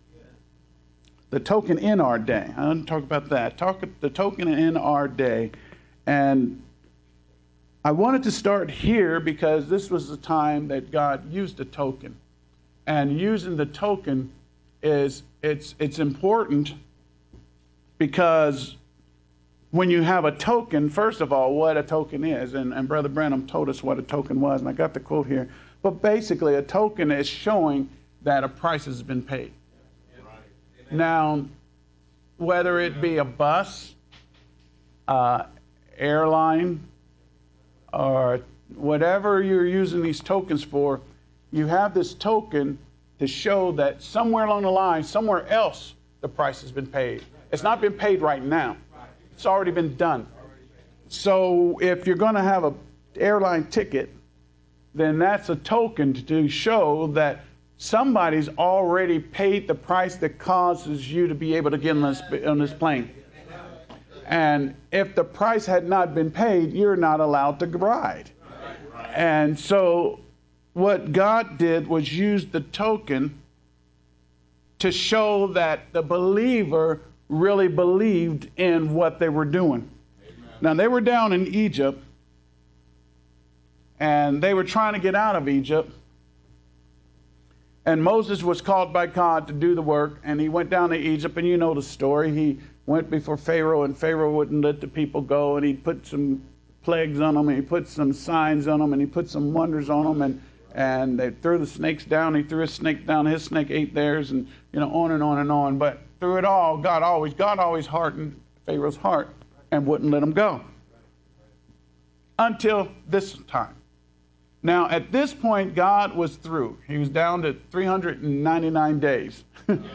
The token in our day. I want to talk about that. Talk the token in our day. And I wanted to start here because this was the time that God used a token. And using the token is it's it's important because when you have a token, first of all, what a token is, and, and Brother Branham told us what a token was, and I got the quote here. But basically, a token is showing that a price has been paid. Now, whether it be a bus, uh, airline, or whatever you're using these tokens for, you have this token to show that somewhere along the line, somewhere else, the price has been paid. It's not been paid right now. It's already been done. So if you're going to have an airline ticket, then that's a token to show that somebody's already paid the price that causes you to be able to get on this, on this plane. And if the price had not been paid, you're not allowed to ride. And so what God did was use the token to show that the believer really believed in what they were doing. Now, they were down in Egypt, and they were trying to get out of Egypt. And Moses was called by God to do the work, and he went down to Egypt, and you know the story. He went before Pharaoh, and Pharaoh wouldn't let the people go, and he put some plagues on them, and he put some signs on them, and he put some wonders on them, and, and they threw the snakes down. He threw his snake down. His snake ate theirs, and you know, on and on and on. But through it all, God always, God always hardened Pharaoh's heart and wouldn't let him go until this time. Now, at this point, God was through. He was down to three hundred ninety-nine days.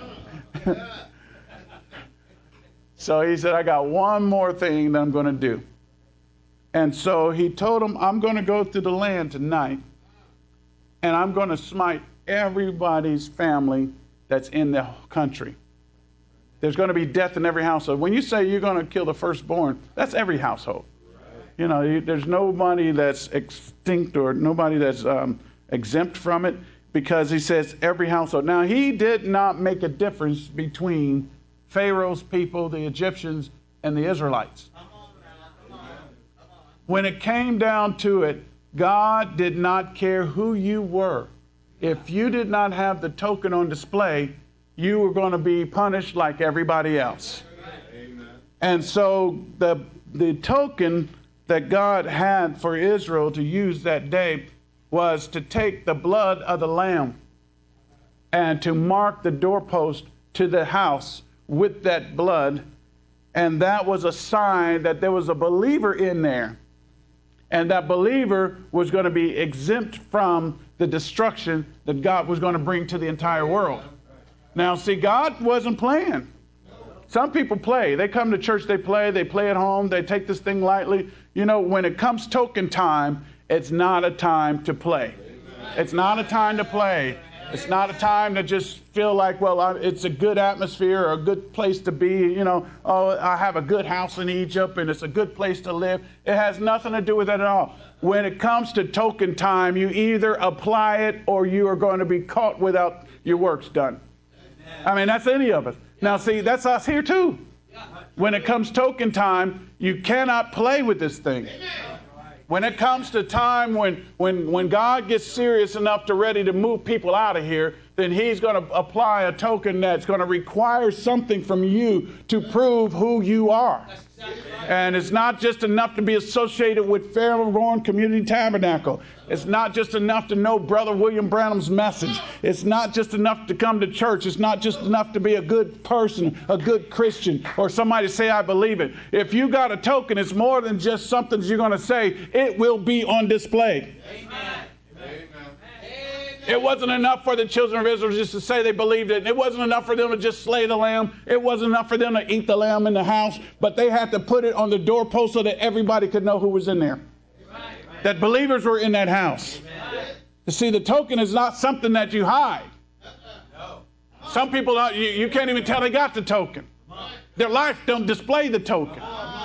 So he said, I got one more thing that I'm going to do. And so he told him, I'm going to go through the land tonight, and I'm going to smite everybody's family that's in the country. There's going to be death in every household. When you say you're going to kill the firstborn, that's every household. You know, there's nobody that's extinct or nobody that's um, exempt from it, because he says every household. Now, he did not make a difference between Pharaoh's people, the Egyptians, and the Israelites. When it came down to it, God did not care who you were. If you did not have the token on display, you were going to be punished like everybody else. And so the the token that God had for Israel to use that day was to take the blood of the lamb and to mark the doorpost to the house with that blood. And that was a sign that there was a believer in there. And that believer was going to be exempt from the destruction that God was going to bring to the entire world. Now, see, God wasn't playing. Some people play. They come to church, they play, they play at home, they take this thing lightly. You know, when it comes token time, it's not a time to play. It's not a time to play. It's not a time to just feel like, well, I, it's a good atmosphere or a good place to be. You know, oh, I have a good house in Egypt and it's a good place to live. It has nothing to do with that at all. When it comes to token time, you either apply it or you are going to be caught without your works done. I mean, that's any of us. Now, see, that's us here too. When it comes token time, you cannot play with this thing. When it comes to time when, when, when God gets serious enough to ready to move people out of here, then he's going to apply a token that's going to require something from you to prove who you are. And it's not just enough to be associated with Fairlawn Community Tabernacle. It's not just enough to know Brother William Branham's message. It's not just enough to come to church. It's not just enough to be a good person, a good Christian, or somebody to say, I believe it. If you got a token, it's more than just something you're going to say. It will be on display. Amen. It wasn't enough for the children of Israel just to say they believed it. It wasn't enough for them to just slay the lamb. It wasn't enough for them to eat the lamb in the house. But they had to put it on the doorpost so that everybody could know who was in there. Right. That believers were in that house. Amen. You see, the token is not something that you hide. No. Some people, don't, you, you can't even tell they got the token. Their life don't display the token.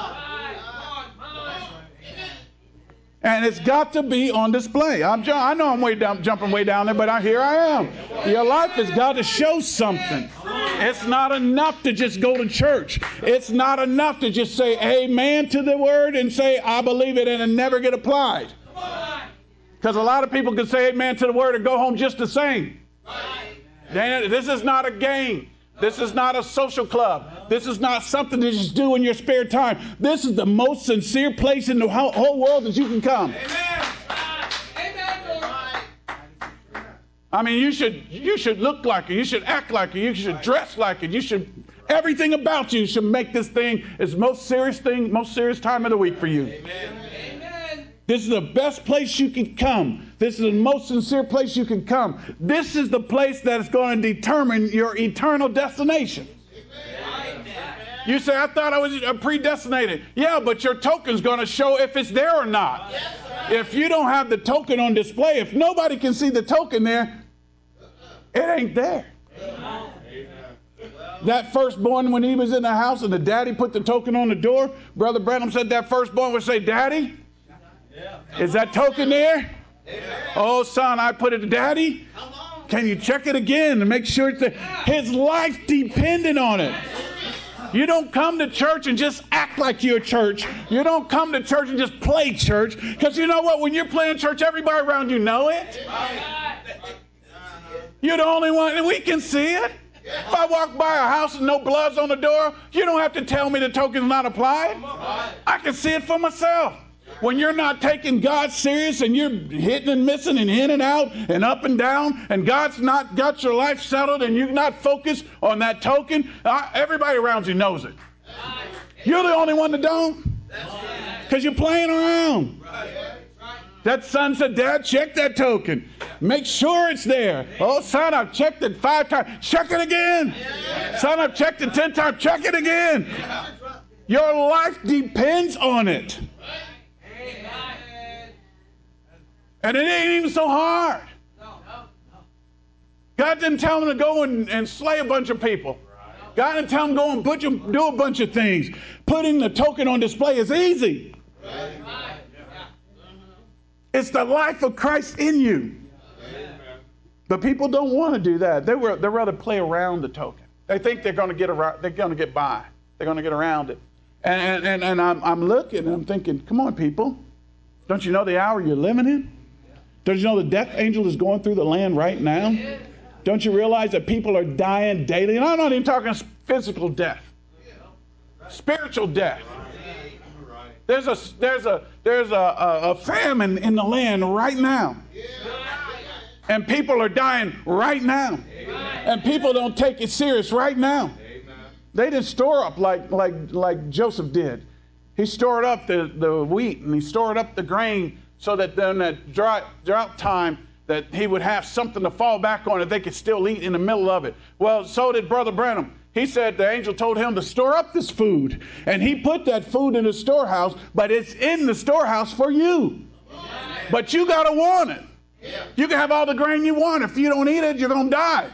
And it's got to be on display. I'm, I know I'm way down, jumping way down there, but I, here I am. Your life has got to show something. It's not enough to just go to church. It's not enough to just say amen to the word and say I believe it and it never get applied. Because a lot of people can say amen to the word and go home just the same. Dan, this is not a game. This is not a social club. This is not something to just do in your spare time. This is the most sincere place in the whole world that you can come. I mean, you should you should look like it. You should act like it. You should dress like it. You should, everything about you should make this thing its most serious thing, most serious time of the week for you. Amen. This is the best place you can come. This is the most sincere place you can come. This is the place that is going to determine your eternal destination. You say, I thought I was predestinated. Yeah, but your token's going to show if it's there or not. If you don't have the token on display, if nobody can see the token there, it ain't there. That firstborn, when he was in the house and the daddy put the token on the door, Brother Branham said that firstborn would say, Daddy, is that token there? Oh, son, I put it to Daddy. Can you check it again and make sure it's there? His life depended on it. You don't come to church and just act like you're church. You don't come to church and just play church. Because you know what? When you're playing church, everybody around you know it. You're the only one, and we can see it. If I walk by a house and no blood's on the door, you don't have to tell me the token's not applied. I can see it for myself. When you're not taking God serious and you're hitting and missing and in and out and up and down and God's not got your life settled and you're not focused on that token, uh, everybody around you knows it. You're the only one that don't, because you're playing around. That son said, Dad, check that token. Make sure it's there. Oh, son, I've checked it five times. Check it again. Son, I've checked it ten times. Check it again. Your life depends on it. And it ain't even so hard. God didn't tell him to go and, and slay a bunch of people. God didn't tell him to go and butcher, do a bunch of things. Putting the token on display is easy. It's the life of Christ in you. But people don't want to do that. They were, they'd rather play around the token. They think they're going to get around, they're going to get by. They're going to get around it. And, and, and I'm, I'm looking and I'm thinking, come on, people. Don't you know the hour you're living in? Don't you know the death angel is going through the land right now? Don't you realize that people are dying daily? And I'm not even talking physical death. Spiritual death. There's a, there's a, there's a, a, a famine in the land right now. And people are dying right now. And people don't take it serious right now. They didn't store up like, like, like Joseph did. He stored up the, the wheat and he stored up the grain so that then that drought, drought time that he would have something to fall back on that they could still eat in the middle of it. Well, so did Brother Branham. He said the angel told him to store up this food. And he put that food in the storehouse, but it's in the storehouse for you. But you got to want it. You can have all the grain you want. If you don't eat it, you're going to die.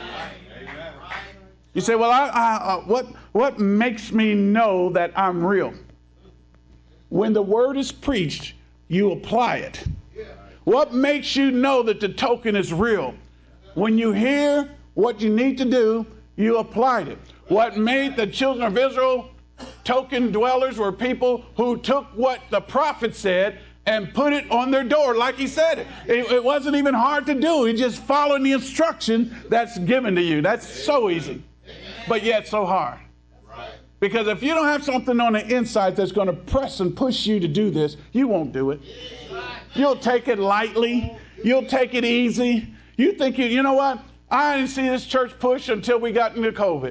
You say, well, I, I, uh, what, what makes me know that I'm real? When the word is preached, you apply it. What makes you know that the token is real? When you hear what you need to do, you applied it. What made the children of Israel token dwellers were people who took what the prophet said and put it on their door like he said it. It, it wasn't even hard to do. You just follow the instruction that's given to you. That's so easy, but yet so hard. Because if you don't have something on the inside that's going to press and push you to do this, you won't do it. You'll take it lightly. You'll take it easy. You think, you, you know what? I didn't see this church push until we got into COVID.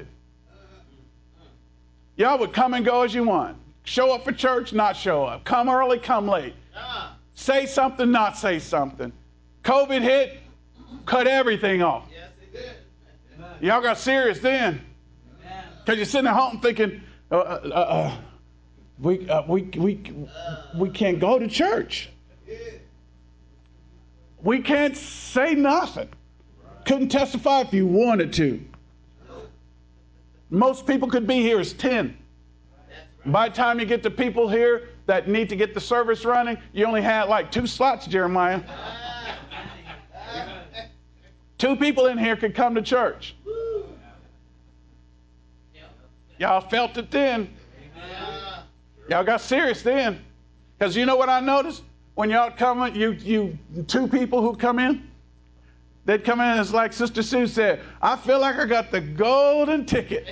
Y'all would come and go as you want. Show up for church, not show up. Come early, come late. Say something, not say something. COVID hit, cut everything off. Y'all got serious then. Because you're sitting at home thinking, uh, uh, uh, we, uh, we, we, we can't go to church. We can't say nothing. Couldn't testify if you wanted to. Most people could be here as ten. By the time you get to people here that need to get the service running, you only had like two slots, Jeremiah. Two people in here could come to church. Y'all felt it then. Y'all got serious then. Because you know what I noticed? When y'all come, you, you two people who come in, they'd come in, it's like Sister Sue said, I feel like I got the golden ticket.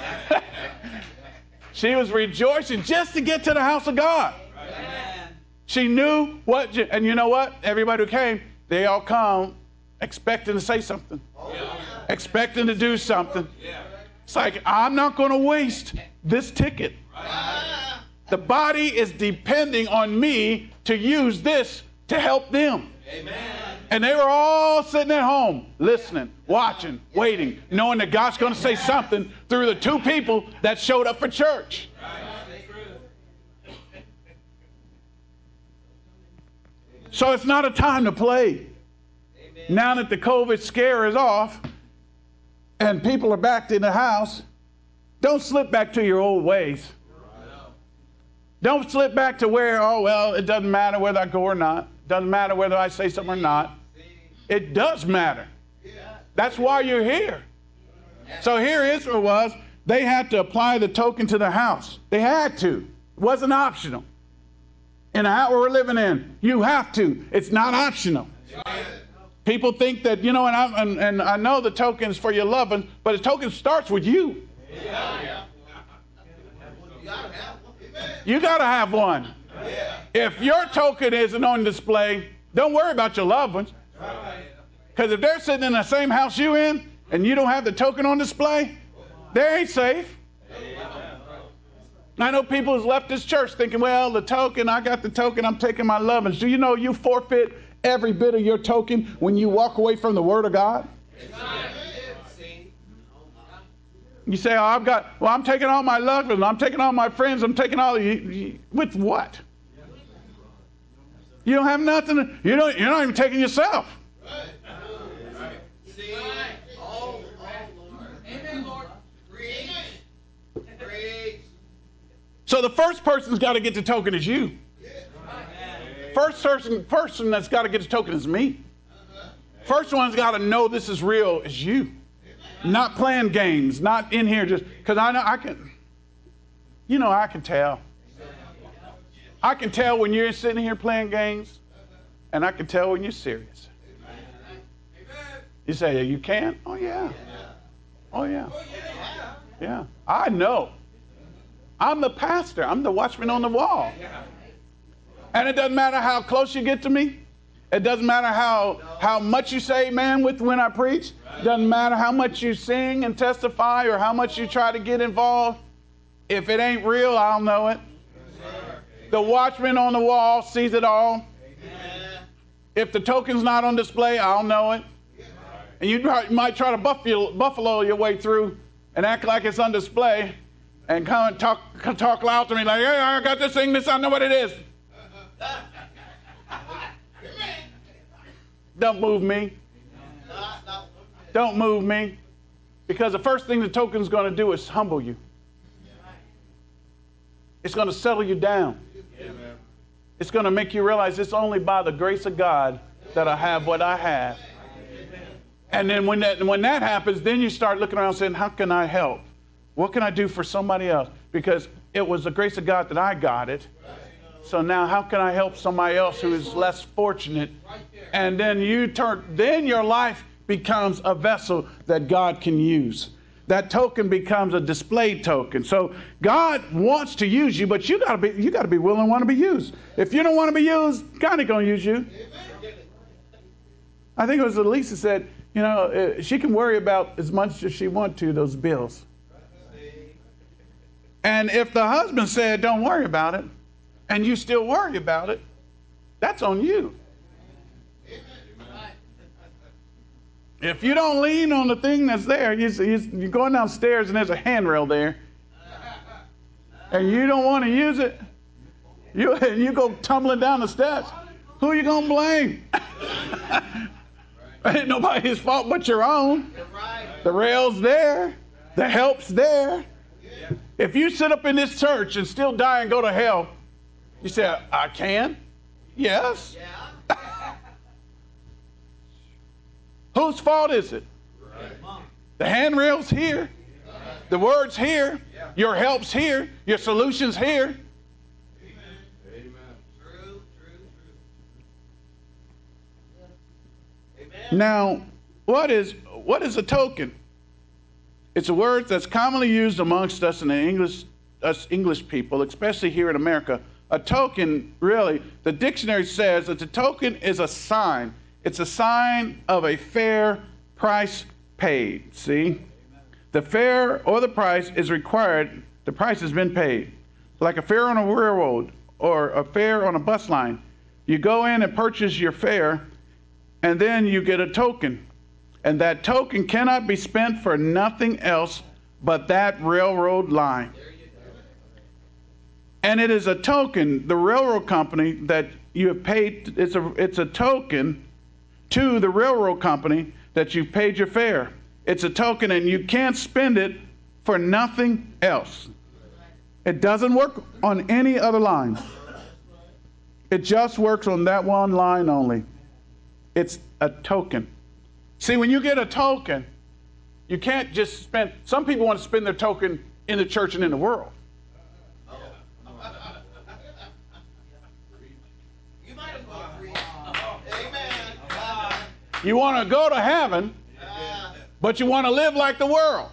She was rejoicing just to get to the house of God. She knew what, and you know what? Everybody who came, they all come expecting to say something, expecting to do something. It's like, I'm not going to waste this ticket. The body is depending on me to use this to help them. Amen. And they were all sitting at home, listening, watching, waiting, knowing that God's going to say something through the two people that showed up for church. So it's not a time to play. Now that the COVID scare is off and people are back in the house, don't slip back to your old ways. Don't slip back to where, oh, well, it doesn't matter whether I go or not. Doesn't matter whether I say something or not. It does matter. That's why you're here. So here Israel was. They had to apply the token to the house. They had to. It wasn't optional. In the house we're living in, you have to. It's not optional. People think that, you know, and I, and, and I know the token's for your loved ones, but the token starts with you. You got to have one. If your token isn't on display, don't worry about your loved ones. Because if they're sitting in the same house you in and you don't have the token on display, they ain't safe. I know people who's left this church thinking, well, the token, I got the token, I'm taking my loved ones. Do you know you forfeit every bit of your token when you walk away from the Word of God? You say, oh, I've got, well, I'm taking all my loved ones, I'm taking all my friends, I'm taking all of you. With what? You don't have nothing. You don't, you're not even taking yourself. So the first person's got to get the token is you. First person, person that's got to get the token is me. First one's got to know this is real is you. Not playing games, not in here just because I know I can. You know I can tell. I can tell when you're sitting here playing games, and I can tell when you're serious. You say, you can? Oh, yeah. Oh, yeah. Yeah. I know. I'm the pastor. I'm the watchman on the wall. And it doesn't matter how close you get to me. It doesn't matter how, how much you say amen with when I preach. It doesn't matter how much you sing and testify or how much you try to get involved. If it ain't real, I'll know it. The watchman on the wall sees it all. Amen. If the token's not on display, I'll know it. And you might try to buffalo, buffalo your way through and act like it's on display and come and talk, talk loud to me like, hey, I got this thing, this, I know what it is. Don't move me. Don't move me. Because the first thing the token's going to do is humble you. It's going to settle you down. It's going to make you realize it's only by the grace of God that I have what I have. And then when that, when that happens, then you start looking around saying, how can I help? What can I do for somebody else? Because it was the grace of God that I got it. So now how can I help somebody else who is less fortunate? And then you turn, then your life becomes a vessel that God can use. That token becomes a display token. So God wants to use you, but you gotta be you gotta be willing and want to be used. If you don't want to be used, God ain't gonna use you. I think it was Elisa said, you know, she can worry about as much as she wants to those bills. And if the husband said, don't worry about it, and you still worry about it, that's on you. If you don't lean on the thing that's there, you, you, you're going downstairs and there's a handrail there, and you don't want to use it, you, you go tumbling down the steps, who are you going to blame? Ain't nobody's fault but your own. The rail's there. The help's there. If you sit up in this church and still die and go to hell, you say, I can? Yes. Whose fault is it? The handrail's here. The word's here. Your help's here. Your solution's here. Now, what is what is a token? It's a word that's commonly used amongst us in the English us English people, especially here in America. A token, really, the dictionary says that a token is a sign. It's a sign of a fair price paid. See? The fare or the price is required. The price has been paid. Like a fare on a railroad or a fare on a bus line. You go in and purchase your fare, and then you get a token. And that token cannot be spent for nothing else but that railroad line. And it is a token, the railroad company that you have paid, it's a, it's a token to the railroad company that you've paid your fare. It's a token, and you can't spend it for nothing else. It doesn't work on any other line. It just works on that one line only. It's a token. See, when you get a token, you can't just spend, some people want to spend their token in the church and in the world. You want to go to heaven, but you want to live like the world.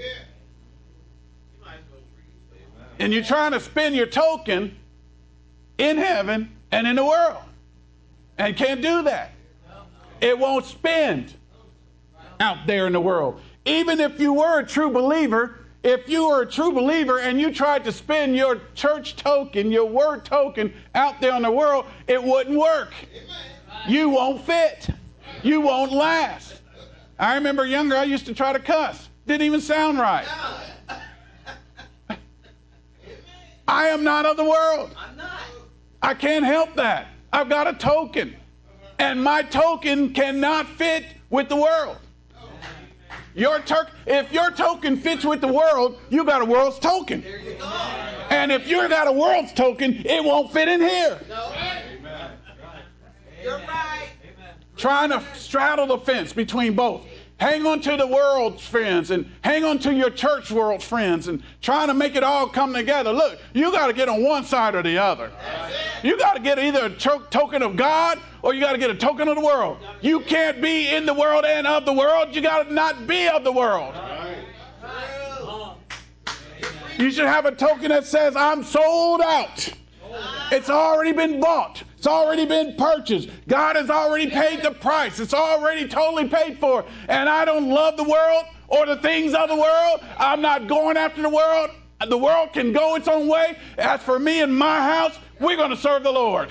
And you're trying to spend your token in heaven and in the world. And can't do that. It won't spend out there in the world. Even if you were a true believer, if you were a true believer and you tried to spend your church token, your word token out there in the world, it wouldn't work. You won't fit. You won't last. I remember younger, I used to try to cuss. Didn't even sound right. I am not of the world. I can't help that. I've got a token. And my token cannot fit with the world. Your tur- if your token fits with the world, you got a world's token. And if you got a world's token, it won't fit in here. You're right. Trying to straddle the fence between both. Hang on to the world's friends and hang on to your church world friends and trying to make it all come together. Look, you got to get on one side or the other. You got to get either a to- token of God or you got to get a token of the world. You can't be in the world and of the world. You got to not be of the world. You should have a token that says, I'm sold out. It's already been bought. It's already been purchased. God has already paid the price. It's already totally paid for. And I don't love the world or the things of the world. I'm not going after the world. The world can go its own way. As for me and my house, we're going to serve the Lord.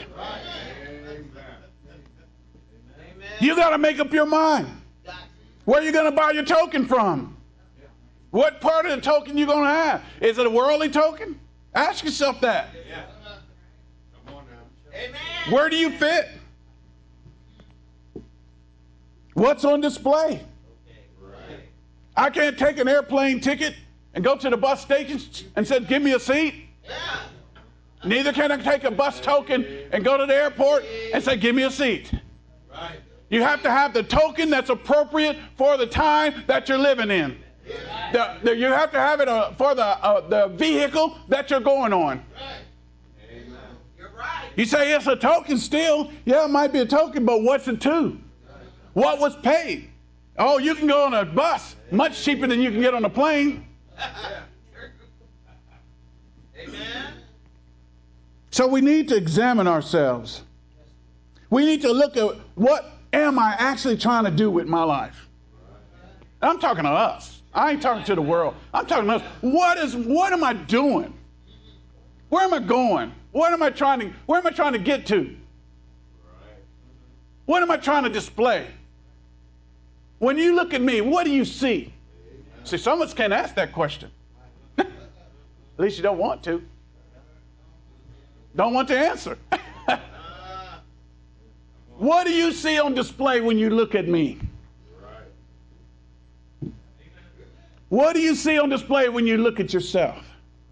You got to make up your mind. Where are you going to buy your token from? What part of the token you going to have? Is it a worldly token? Ask yourself that. Where do you fit? What's on display? I can't take an airplane ticket and go to the bus station and say, give me a seat. Neither can I take a bus token and go to the airport and say, give me a seat. You have to have the token that's appropriate for the time that you're living in. The, the, you have to have it uh, for the, uh, the vehicle that you're going on. You say it's a token still. Yeah, it might be a token, but what's it to? What was paid? Oh, you can go on a bus much cheaper than you can get on a plane. Amen. So we need to examine ourselves. We need to look at what am I actually trying to do with my life? I'm talking to us. I ain't talking to the world. I'm talking to us. What is what am I doing? Where am I going? What am I trying to where am I trying to get to? What am I trying to display? When you look at me, what do you see? See, some of us can't ask that question. At least you don't want to. Don't want to answer. What do you see on display when you look at me? What do you see on display when you look at yourself?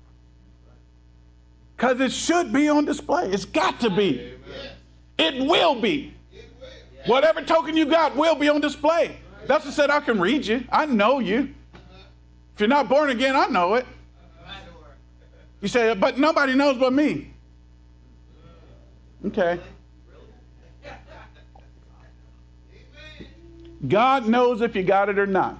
Because it should be on display. It's got to be. It will be. Whatever token you got will be on display. That's what said, I can read you. I know you. If you're not born again, I know it. You say, but nobody knows but me. Okay. God knows if you got it or not.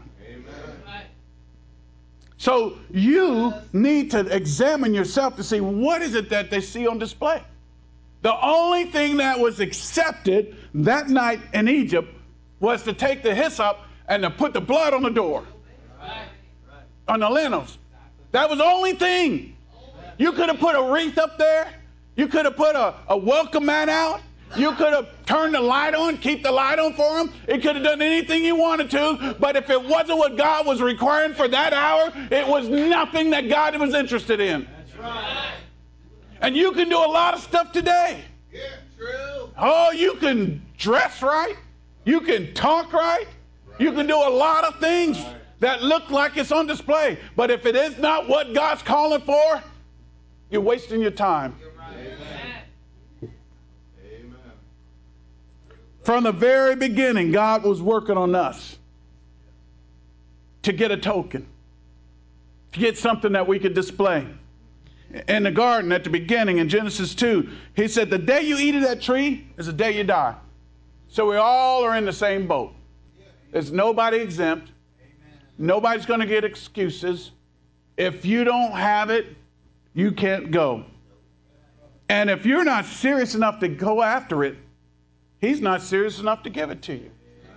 So you need to examine yourself to see what is it that they see on display. The only thing that was accepted that night in Egypt was to take the hyssop and to put the blood on the door, on the lintels. That was the only thing. You could have put a wreath up there. You could have put a, a welcome mat out. You could have turned the light on, keep the light on for them. It could have done anything you wanted to. But if it wasn't what God was requiring for that hour, it was nothing that God was interested in. That's right. And you can do a lot of stuff today. Yeah, true. Oh, you can dress right. You can talk right. You can do a lot of things that look like it's on display. But if it is not what God's calling for, you're wasting your time. From the very beginning, God was working on us to get a token, to get something that we could display. In the garden at the beginning, in Genesis two, he said, the day you eat of that tree is the day you die. So we all are in the same boat. There's nobody exempt. Nobody's going to get excuses. If you don't have it, you can't go. And if you're not serious enough to go after it, He's not serious enough to give it to you.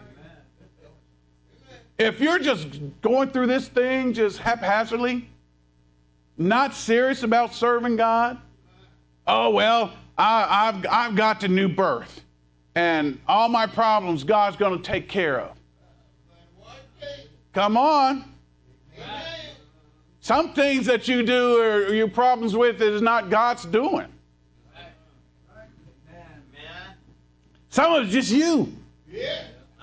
If you're just going through this thing just haphazardly, not serious about serving God, oh, well, I, I've, I've got the new birth, and all my problems God's going to take care of. Come on. Some things that you do or your problems with is not God's doing. Some of it's just you. Yeah.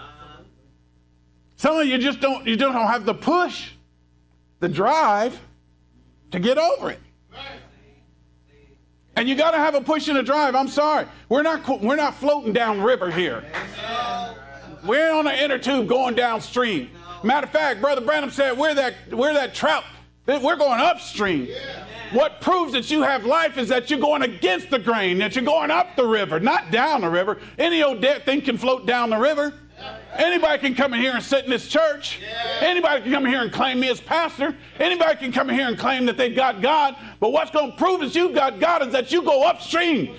Some of you just don't you don't have the push, the drive to get over it. And you got to have a push and a drive. I'm sorry. We're not we're not floating down river here. We're on an inner tube going downstream. Matter of fact, Brother Branham said we're that we're that trout. We're going upstream. What proves that you have life is that you're going against the grain, that you're going up the river, not down the river. Any old dead thing can float down the river. Anybody can come in here and sit in this church. Anybody can come in here and claim me as pastor. Anybody can come in here and claim that they've got God. But what's going to prove that you've got God is that you go upstream.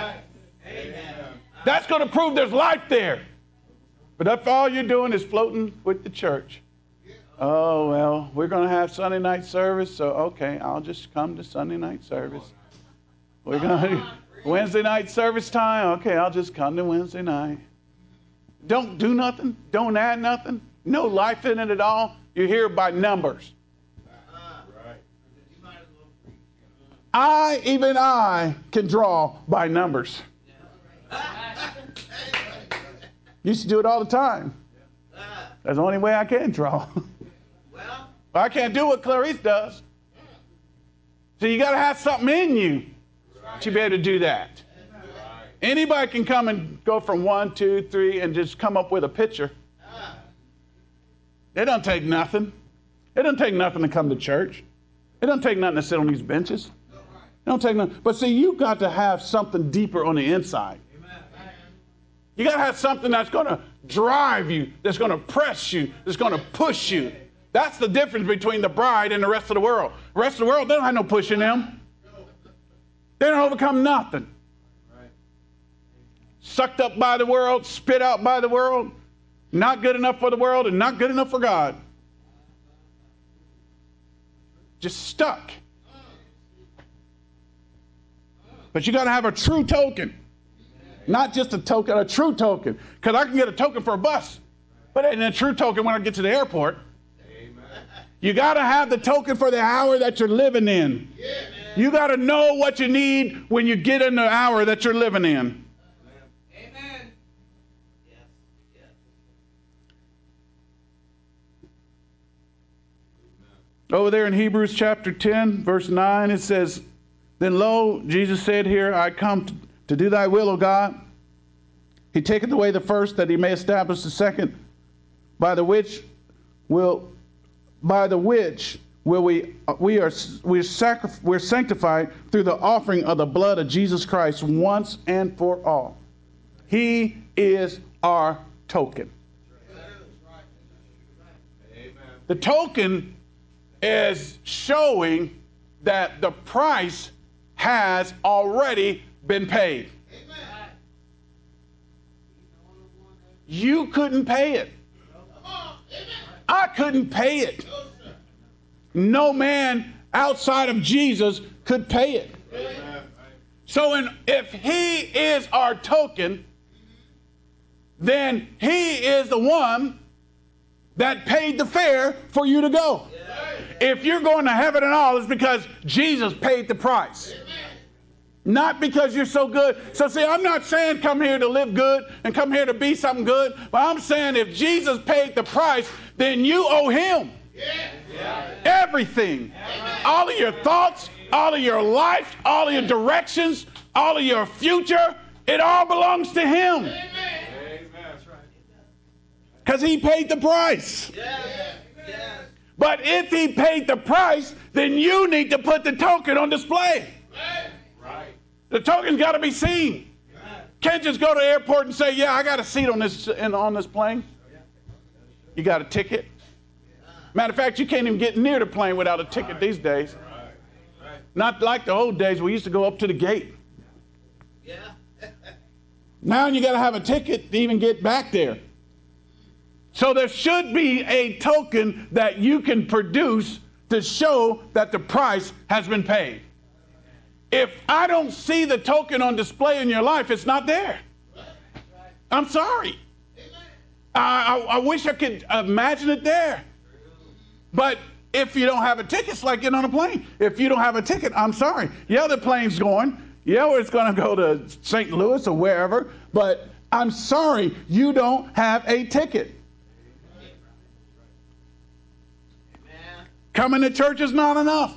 That's going to prove there's life there. But if all you're doing is floating with the church, oh, well, we're going to have Sunday night service, so okay, I'll just come to Sunday night service. We're going to Wednesday night service time, okay, I'll just come to Wednesday night. Don't do nothing, don't add nothing, no life in it at all. You're here by numbers. I, even I, can draw by numbers. Used to do it all the time. That's the only way I can draw. Well, I can't do what Clarice does. So you got to have something in you to be able to do that. Anybody can come and go from one, two, three, and just come up with a picture. It don't take nothing. It don't take nothing to come to church. It don't take nothing to sit on these benches. It don't take nothing. But see, you got to have something deeper on the inside. You got to have something that's going to drive you, that's going to press you, that's going to push you. That's the difference between the bride and the rest of the world. The rest of the world, they don't have no push in them. They don't overcome nothing. Sucked up by the world, spit out by the world, not good enough for the world and not good enough for God. Just stuck. But you got to have a true token. Not just a token, a true token. Because I can get a token for a bus, but it ain't a true token when I get to the airport. Amen. You got to have the token for the hour that you're living in. Yeah, you got to know what you need when you get in the hour that you're living in. Amen. Yes. Yes. Over there in Hebrews chapter ten, verse nine, it says, "Then lo, Jesus said here, I come to To do thy will, O God. He taketh away the first, that he may establish the second, by the which will, by the which will we we are we're, sacri- we're sanctified through the offering of the blood of Jesus Christ once and for all. He is our token. The token is showing that the price has already been paid. Amen. You couldn't pay it. I couldn't pay it. No man outside of Jesus could pay it. Amen. So in, if he is our token, then he is the one that paid the fare for you to go. If you're going to heaven and all, it's because Jesus paid the price. Not because you're so good. So see, I'm not saying come here to live good and come here to be something good. But I'm saying if Jesus paid the price, then you owe him everything. All of your thoughts, all of your life, all of your directions, all of your future, it all belongs to him. Because he paid the price. But if he paid the price, then you need to put the token on display. The token's got to be seen. Can't just go to the airport and say, yeah, I got a seat on this in, on this plane. You got a ticket. Matter of fact, you can't even get near the plane without a ticket these days. Not like the old days we used to go up to the gate. Now you got to have a ticket to even get back there. So there should be a token that you can produce to show that the price has been paid. If I don't see the token on display in your life, it's not there. I'm sorry. I, I, I wish I could imagine it there. But if you don't have a ticket, it's like getting on a plane. If you don't have a ticket, I'm sorry. Yeah, the plane's going. Yeah, it's going to go to Saint Louis or wherever. But I'm sorry, you don't have a ticket. Coming to church is not enough.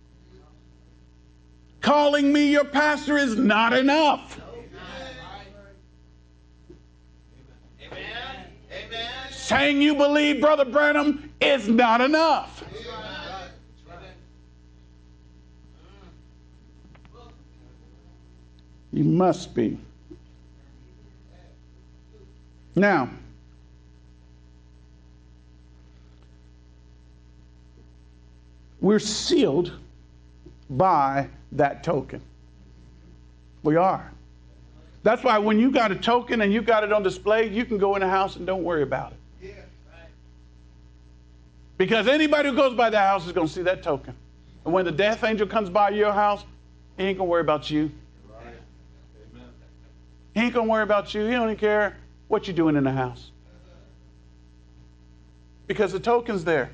Calling me your pastor is not enough. Amen. Amen. Saying you believe Brother Branham is not enough. You must be. Now, we're sealed by that token. We are. That's why when you got a token and you got it on display, you can go in the house and don't worry about it. Yeah, right. Because anybody who goes by that house is going to see that token. And when the death angel comes by your house, he ain't going to worry about you. Right. Amen. He ain't going to worry about you. He don't even care what you're doing in the house. Because the token's there.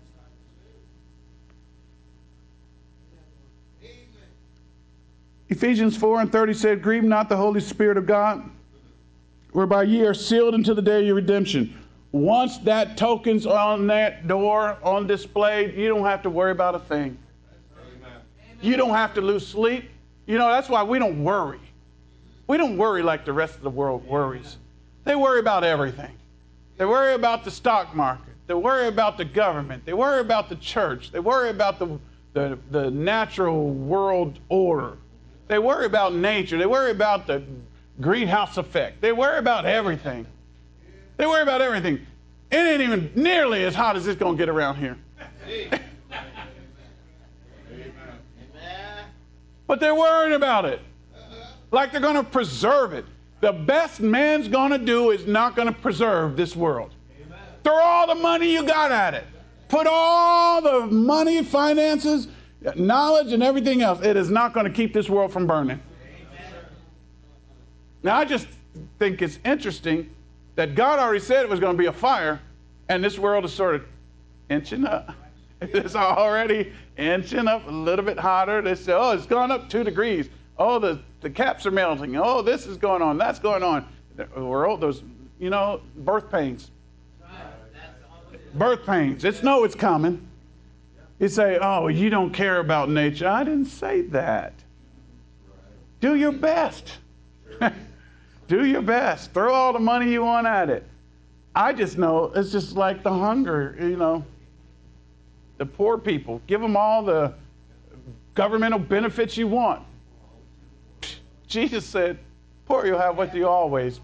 Ephesians four and thirty said, grieve not the Holy Spirit of God, whereby ye are sealed unto the day of your redemption. once that token's on that door on display, you don't have to worry about a thing. Amen. You don't have to lose sleep. You know, that's why we don't worry. We don't worry like the rest of the world worries. They worry about everything. They worry about the stock market. They worry about the government. They worry about the church. They worry about the, the, the natural world order. They worry about nature. They worry about the greenhouse effect. They worry about everything. They worry about everything. It ain't even nearly as hot as it's going to get around here. But they're worried about it. Like they're going to preserve it. The best man's going to do is not going to preserve this world. Amen. Throw all the money you got at it. Put all the money, finances, knowledge, and everything else. It is not going to keep this world from burning. Amen. Now, I just think it's interesting that God already said it was going to be a fire, and this world is sort of inching up. It's already inching up a little bit hotter. They say, oh, it's gone up two degrees. Oh, the, the caps are melting. Oh, this is going on. That's going on. The world, those, you know, birth pains. Birth pains. It's no, it's coming. You say, oh, you don't care about nature. I didn't say that. Do your best. Do your best. Throw all the money you want at it. I just know it's just like the hunger, you know. The poor people. Give them all the governmental benefits you want. Jesus said, poor you'll have with you always.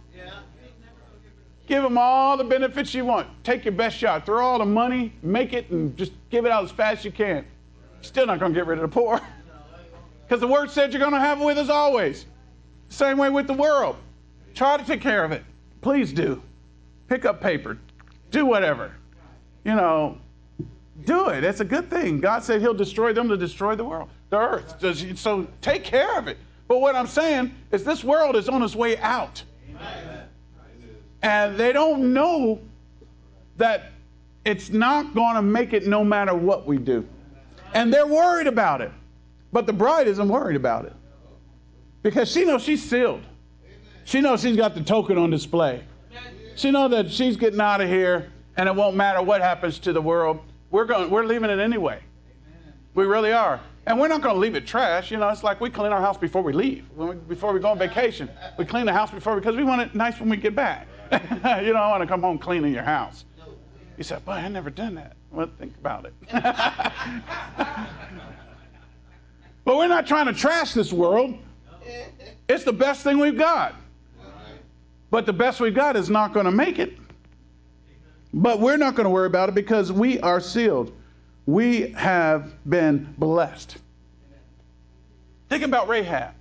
Give them all the benefits you want. Take your best shot. Throw all the money, make it, and just give it out as fast as you can. Still not going to get rid of the poor. Because the word said you're going to have it with us always. Same way with the world. Try to take care of it. Please do. Pick up paper. Do whatever. You know, do it. It's a good thing. God said he'll destroy them to destroy the world, the earth. So take care of it. But what I'm saying is this world is on its way out. Amen. And they don't know that it's not going to make it no matter what we do. And they're worried about it. But the bride isn't worried about it. Because she knows she's sealed. She knows she's got the token on display. She knows that she's getting out of here and it won't matter what happens to the world. We're going, we're leaving it anyway. We really are. And we're not going to leave it trash. You know, it's like we clean our house before we leave, when we, before we go on vacation. We clean the house before, because we want it nice when we get back. You don't want to come home cleaning your house. You say, boy, I've never done that. Well, think about it. But we're not trying to trash this world. It's the best thing we've got. But the best we've got is not going to make it. But we're not going to worry about it because we are sealed. We have been blessed. Think about Rahab.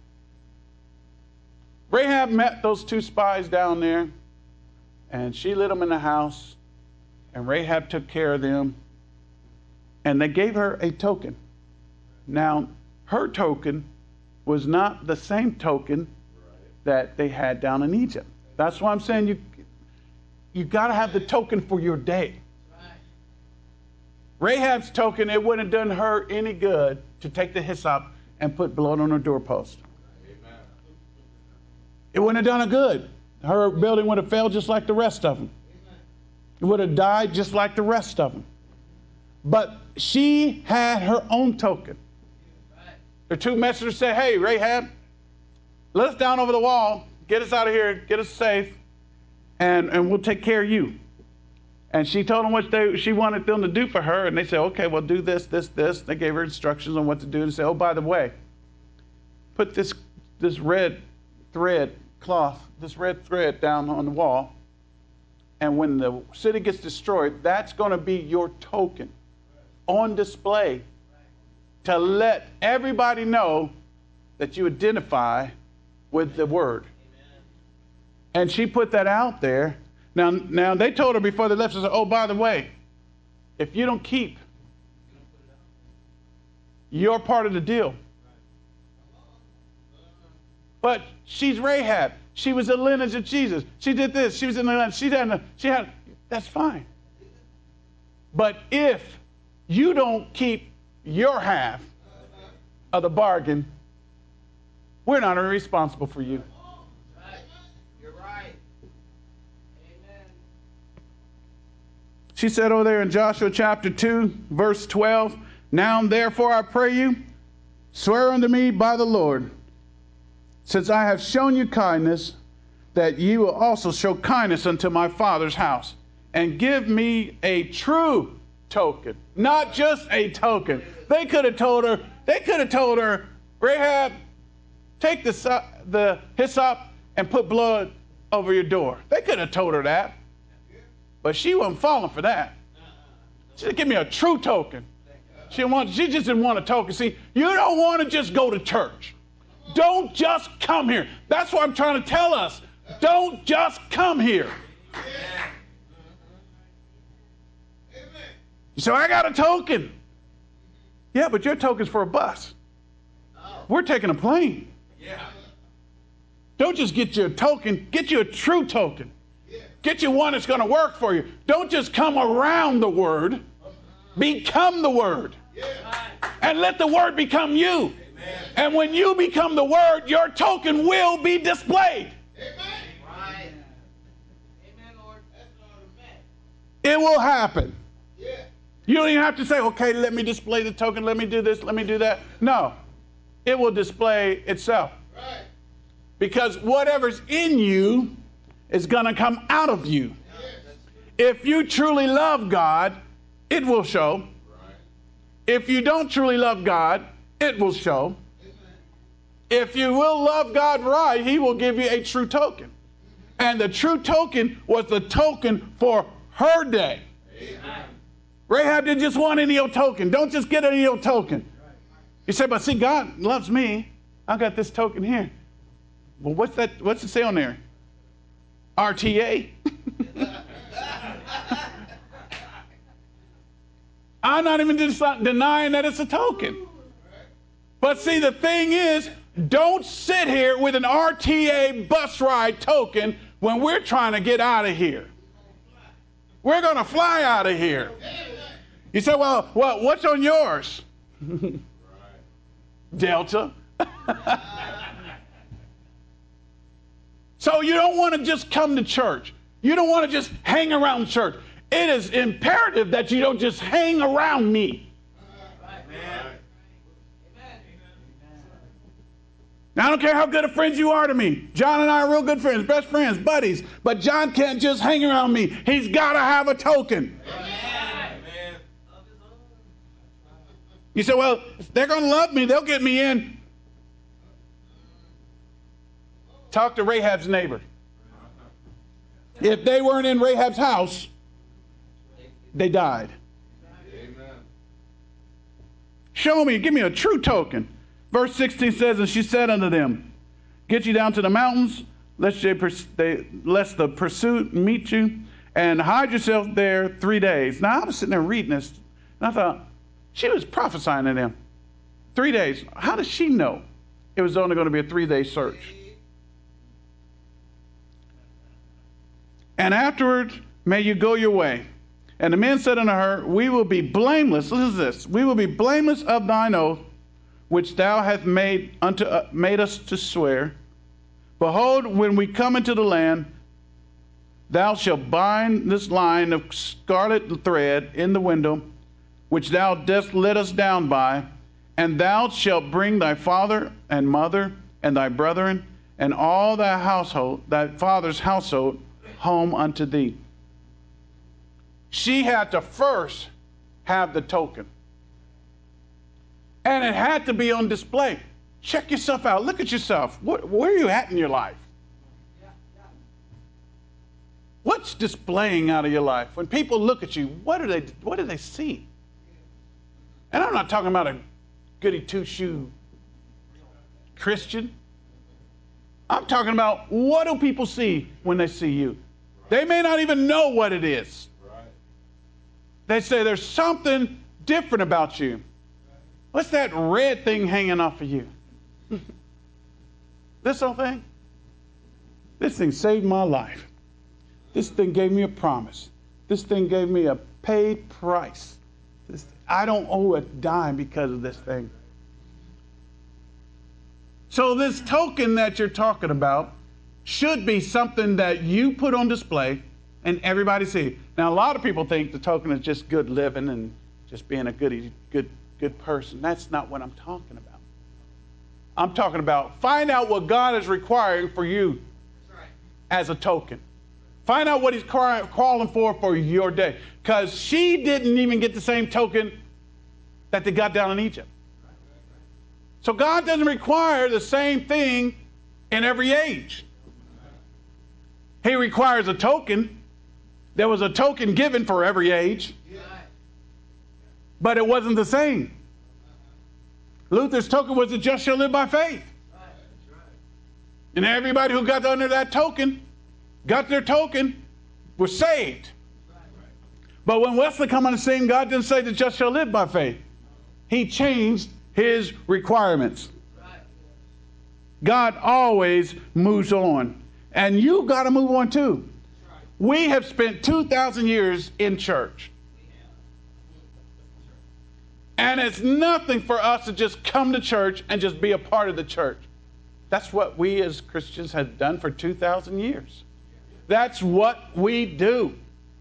Rahab met those two spies down there, and she let them in the house, and Rahab took care of them, and they gave her a token. Now, her token was not the same token that they had down in Egypt. That's why I'm saying you you got to have the token for your day. Rahab's token, it wouldn't have done her any good to take the hyssop and put blood on her doorpost. Amen. It wouldn't have done her good. Her building would have failed just like the rest of them. Amen. It would have died just like the rest of them. But she had her own token. Right. The two messengers said, hey, Rahab, let us down over the wall, get us out of here, get us safe, and, and we'll take care of you. And she told them what they, she wanted them to do for her. And they said, okay, well, do this, this, this. They gave her instructions on what to do. And said, oh, by the way, put this, this red thread cloth, this red thread down on the wall. And when the city gets destroyed, that's going to be your token on display to let everybody know that you identify with the word. And she put that out there. Now, now they told her before they left, they said, oh, by the way, if you don't keep your part of the deal. But she's Rahab. She was the lineage of Jesus. She did this. She was in the lineage. She had, she had, that's fine. But if you don't keep your half of the bargain, we're not responsible for you. She said over there in Joshua chapter two, verse twelve, now therefore I pray you, swear unto me by the Lord, since I have shown you kindness, that you will also show kindness unto my father's house, and give me a true token, not just a token. They could have told her, they could have told her, Rahab, take the, the hyssop and put blood over your door. They could have told her that. But she wasn't falling for that. She said, give me a true token. She didn't want, she just didn't want a token. See, you don't want to just go to church. Don't just come here. That's what I'm trying to tell us. Don't just come here. You say, I got a token. Yeah, but your token's for a bus. We're taking a plane. Don't just get you a token. Get you a true token. Get you one that's going to work for you. Don't just come around the word. Become the word. And let the word become you. And when you become the word, your token will be displayed. It will happen. You don't even have to say, okay, let me display the token. Let me do this. Let me do that. No. It will display itself. Because whatever's in you is going to come out of you. If you truly love God, it will show. If you don't truly love God, it will show. If you will love God right, he will give you a true token. And the true token was the token for her day. Rahab didn't just want any old token. Don't just get any old token. You say, but see, God loves me. I got this token here. Well, what's that? What's it say on there? R T A. I'm not even denying that it's a token. But see, the thing is, don't sit here with an R T A bus ride token when we're trying to get out of here. We're going to fly out of here. You say, well, well, what's on yours? Delta. So you don't want to just come to church. You don't want to just hang around church. It is imperative that you don't just hang around me. Now, I don't care how good of friends you are to me. John and I are real good friends, best friends, buddies. But John can't just hang around me. He's got to have a token. You say, well, if they're going to love me, they'll get me in. Talk to Rahab's neighbor. If they weren't in Rahab's house, they died. Amen. Show me, give me a true token. Verse sixteen says, and she said unto them, get you down to the mountains, lest, they, they, lest the pursuit meet you, and hide yourself there three days. Now, I was sitting there reading this, and I thought, she was prophesying to them. Three days. How does she know it was only going to be a three-day search? And afterward, may you go your way. And the men said unto her, we will be blameless. Listen to this. We will be blameless of thine oath, which thou hast made unto uh, made us to swear. Behold, when we come into the land, thou shalt bind this line of scarlet thread in the window, which thou dost let us down by, and thou shalt bring thy father and mother and thy brethren and all thy household, thy father's household, home unto thee. She had to first have the token. And it had to be on display. Check yourself out. Look at yourself. What, where are you at in your life? What's displaying out of your life? When people look at you, what do they, what do they see? And I'm not talking about a goody two-shoe Christian. I'm talking about, what do people see when they see you? They may not even know what it is. They say there's something different about you. What's that red thing hanging off of you? This whole thing? This thing saved my life. This thing gave me a promise. This thing gave me a paid price. This, I don't owe a dime because of this thing. So this token that you're talking about should be something that you put on display and everybody see. Now, a lot of people think the token is just good living and just being a good, good, good person. That's not what I'm talking about. I'm talking about find out what God is requiring for you as a token. Find out what he's calling for for your day. Because she didn't even get the same token that they got down in Egypt. So God doesn't require the same thing in every age. He requires a token. There was a token given for every age. But it wasn't the same. Luther's token was the just shall live by faith. And everybody who got under that token, got their token, was saved. But when Wesley come on the scene, God didn't say the just shall live by faith. He changed his requirements. God always moves on. And you got to move on too. We have spent two thousand years in church. And it's nothing for us to just come to church and just be a part of the church. That's what we as Christians have done for two thousand years. That's what we do.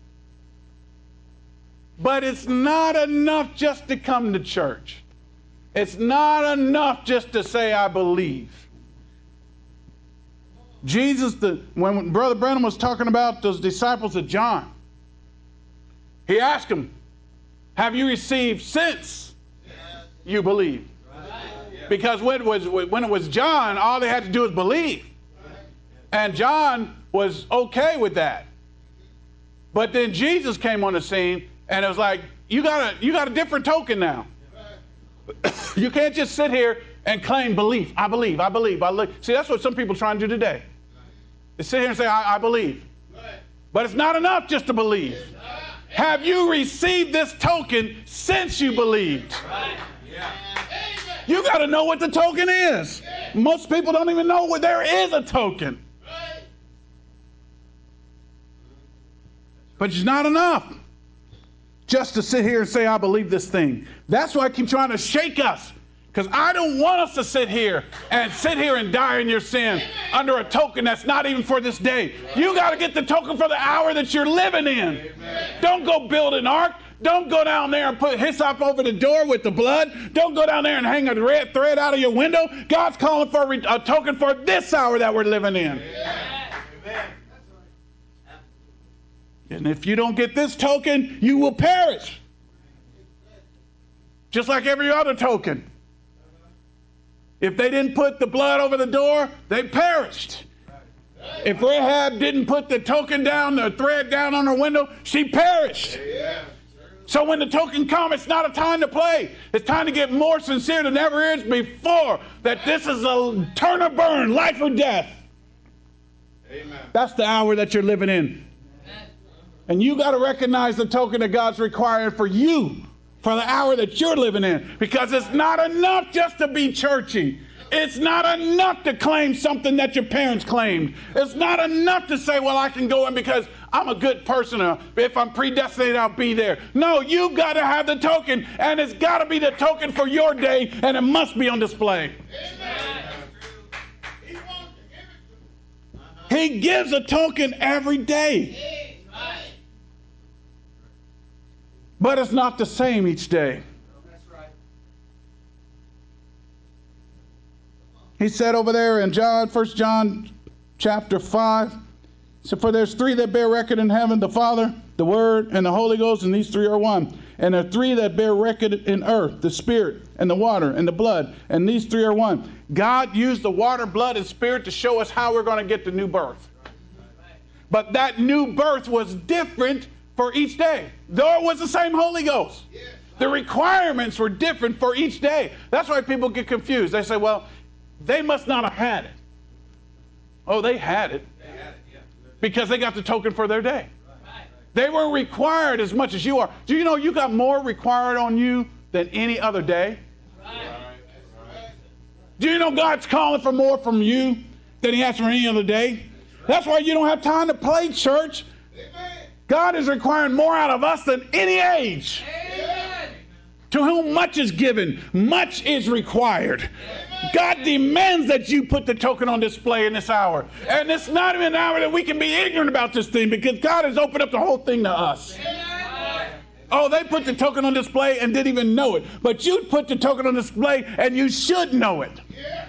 But it's not enough just to come to church. It's not enough just to say, I believe. Jesus, the, when Brother Branham was talking about those disciples of John, he asked them, have you received since you believe? Because when it was, when it was John, all they had to do was believe. And John was okay with that. But then Jesus came on the scene, and it was like, you got a, you got a different token now. You can't just sit here and claim belief. I believe, I believe, I believe. See, that's what some people are trying to do today. They sit here and say, I, I believe. But it's not enough just to believe. Have you received this token since you believed? You got to know what the token is. Most people don't even know what there is a token. But it's not enough just to sit here and say, I believe this thing. That's why I keep trying to shake us. Because I don't want us to sit here and sit here and die in your sin under a token that's not even for this day. You got to get the token for the hour that you're living in. Amen. Don't go build an ark. Don't go down there and put hyssop over the door with the blood. Don't go down there and hang a red thread out of your window. God's calling for a, a token for this hour that we're living in. Amen. And if you don't get this token, you will perish. Just like every other token. If they didn't put the blood over the door, they perished. If Rahab didn't put the token down, the thread down on her window, she perished. So when the token comes, it's not a time to play. It's time to get more sincere than ever is before, that this is a turn or burn, life or death. Amen. That's the hour that you're living in. And you got to recognize the token that God's requiring for you, for the hour that you're living in. Because it's not enough just to be churchy. It's not enough to claim something that your parents claimed. It's not enough to say, well, I can go in because I'm a good person. Or if I'm predestinated, I'll be there. No, you got to have the token. And it's got to be the token for your day. And it must be on display. Amen. He gives a token every day. But it's not the same each day. That's right. He said over there in John, First John chapter five, so for there's three that bear record in heaven, the Father, the Word, and the Holy Ghost, and these three are one. And there are three that bear record in earth, the Spirit, and the water, and the blood, and these three are one. God used the water, blood, and Spirit to show us how we're going to get the new birth. But that new birth was different for each day, though it was the same Holy Ghost. The requirements were different for each day. That's why people get confused. They say, well, they must not have had it. Oh, they had it. They had it, yeah. Because they got the token for their day. Right. They were required as much as you are. Do you know you got more required on you than any other day? Right. Do you know God's calling for more from you than he has for any other day? That's why you don't have time to play church. God is requiring more out of us than any age. Amen. To whom much is given, much is required. Amen. God demands that you put the token on display in this hour. And it's not even an hour that we can be ignorant about this thing, because God has opened up the whole thing to us. Oh, they put the token on display and didn't even know it. But you put the token on display and you should know it.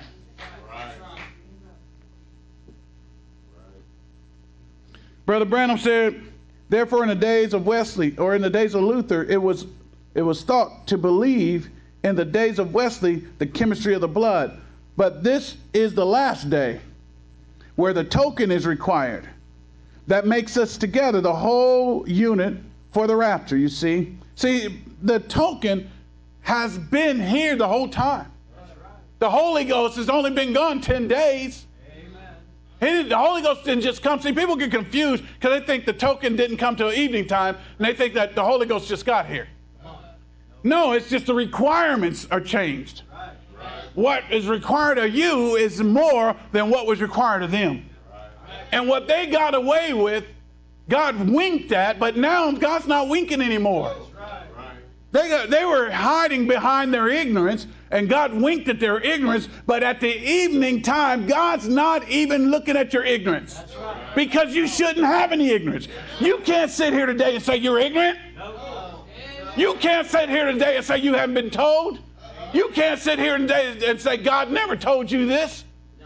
Brother Branham said, therefore in the days of Wesley, or in the days of Luther, it was it was thought to believe in the days of Wesley the chemistry of the blood. But this is the last day where the token is required. That makes us together, the whole unit for the rapture, you see. See, the token has been here the whole time. The Holy Ghost has only been gone ten days. He didn't, the Holy Ghost didn't just come. See, people get confused because they think the token didn't come till evening time, and they think that the Holy Ghost just got here. No, it's just the requirements are changed. What is required of you is more than what was required of them. And what they got away with, God winked at, but now God's not winking anymore. They, got, they were hiding behind their ignorance, and God winked at their ignorance, but at the evening time, God's not even looking at your ignorance. Because you shouldn't have any ignorance. You can't sit here today and say you're ignorant. You can't sit here today and say you haven't been told. You can't sit here today and say God never told you this.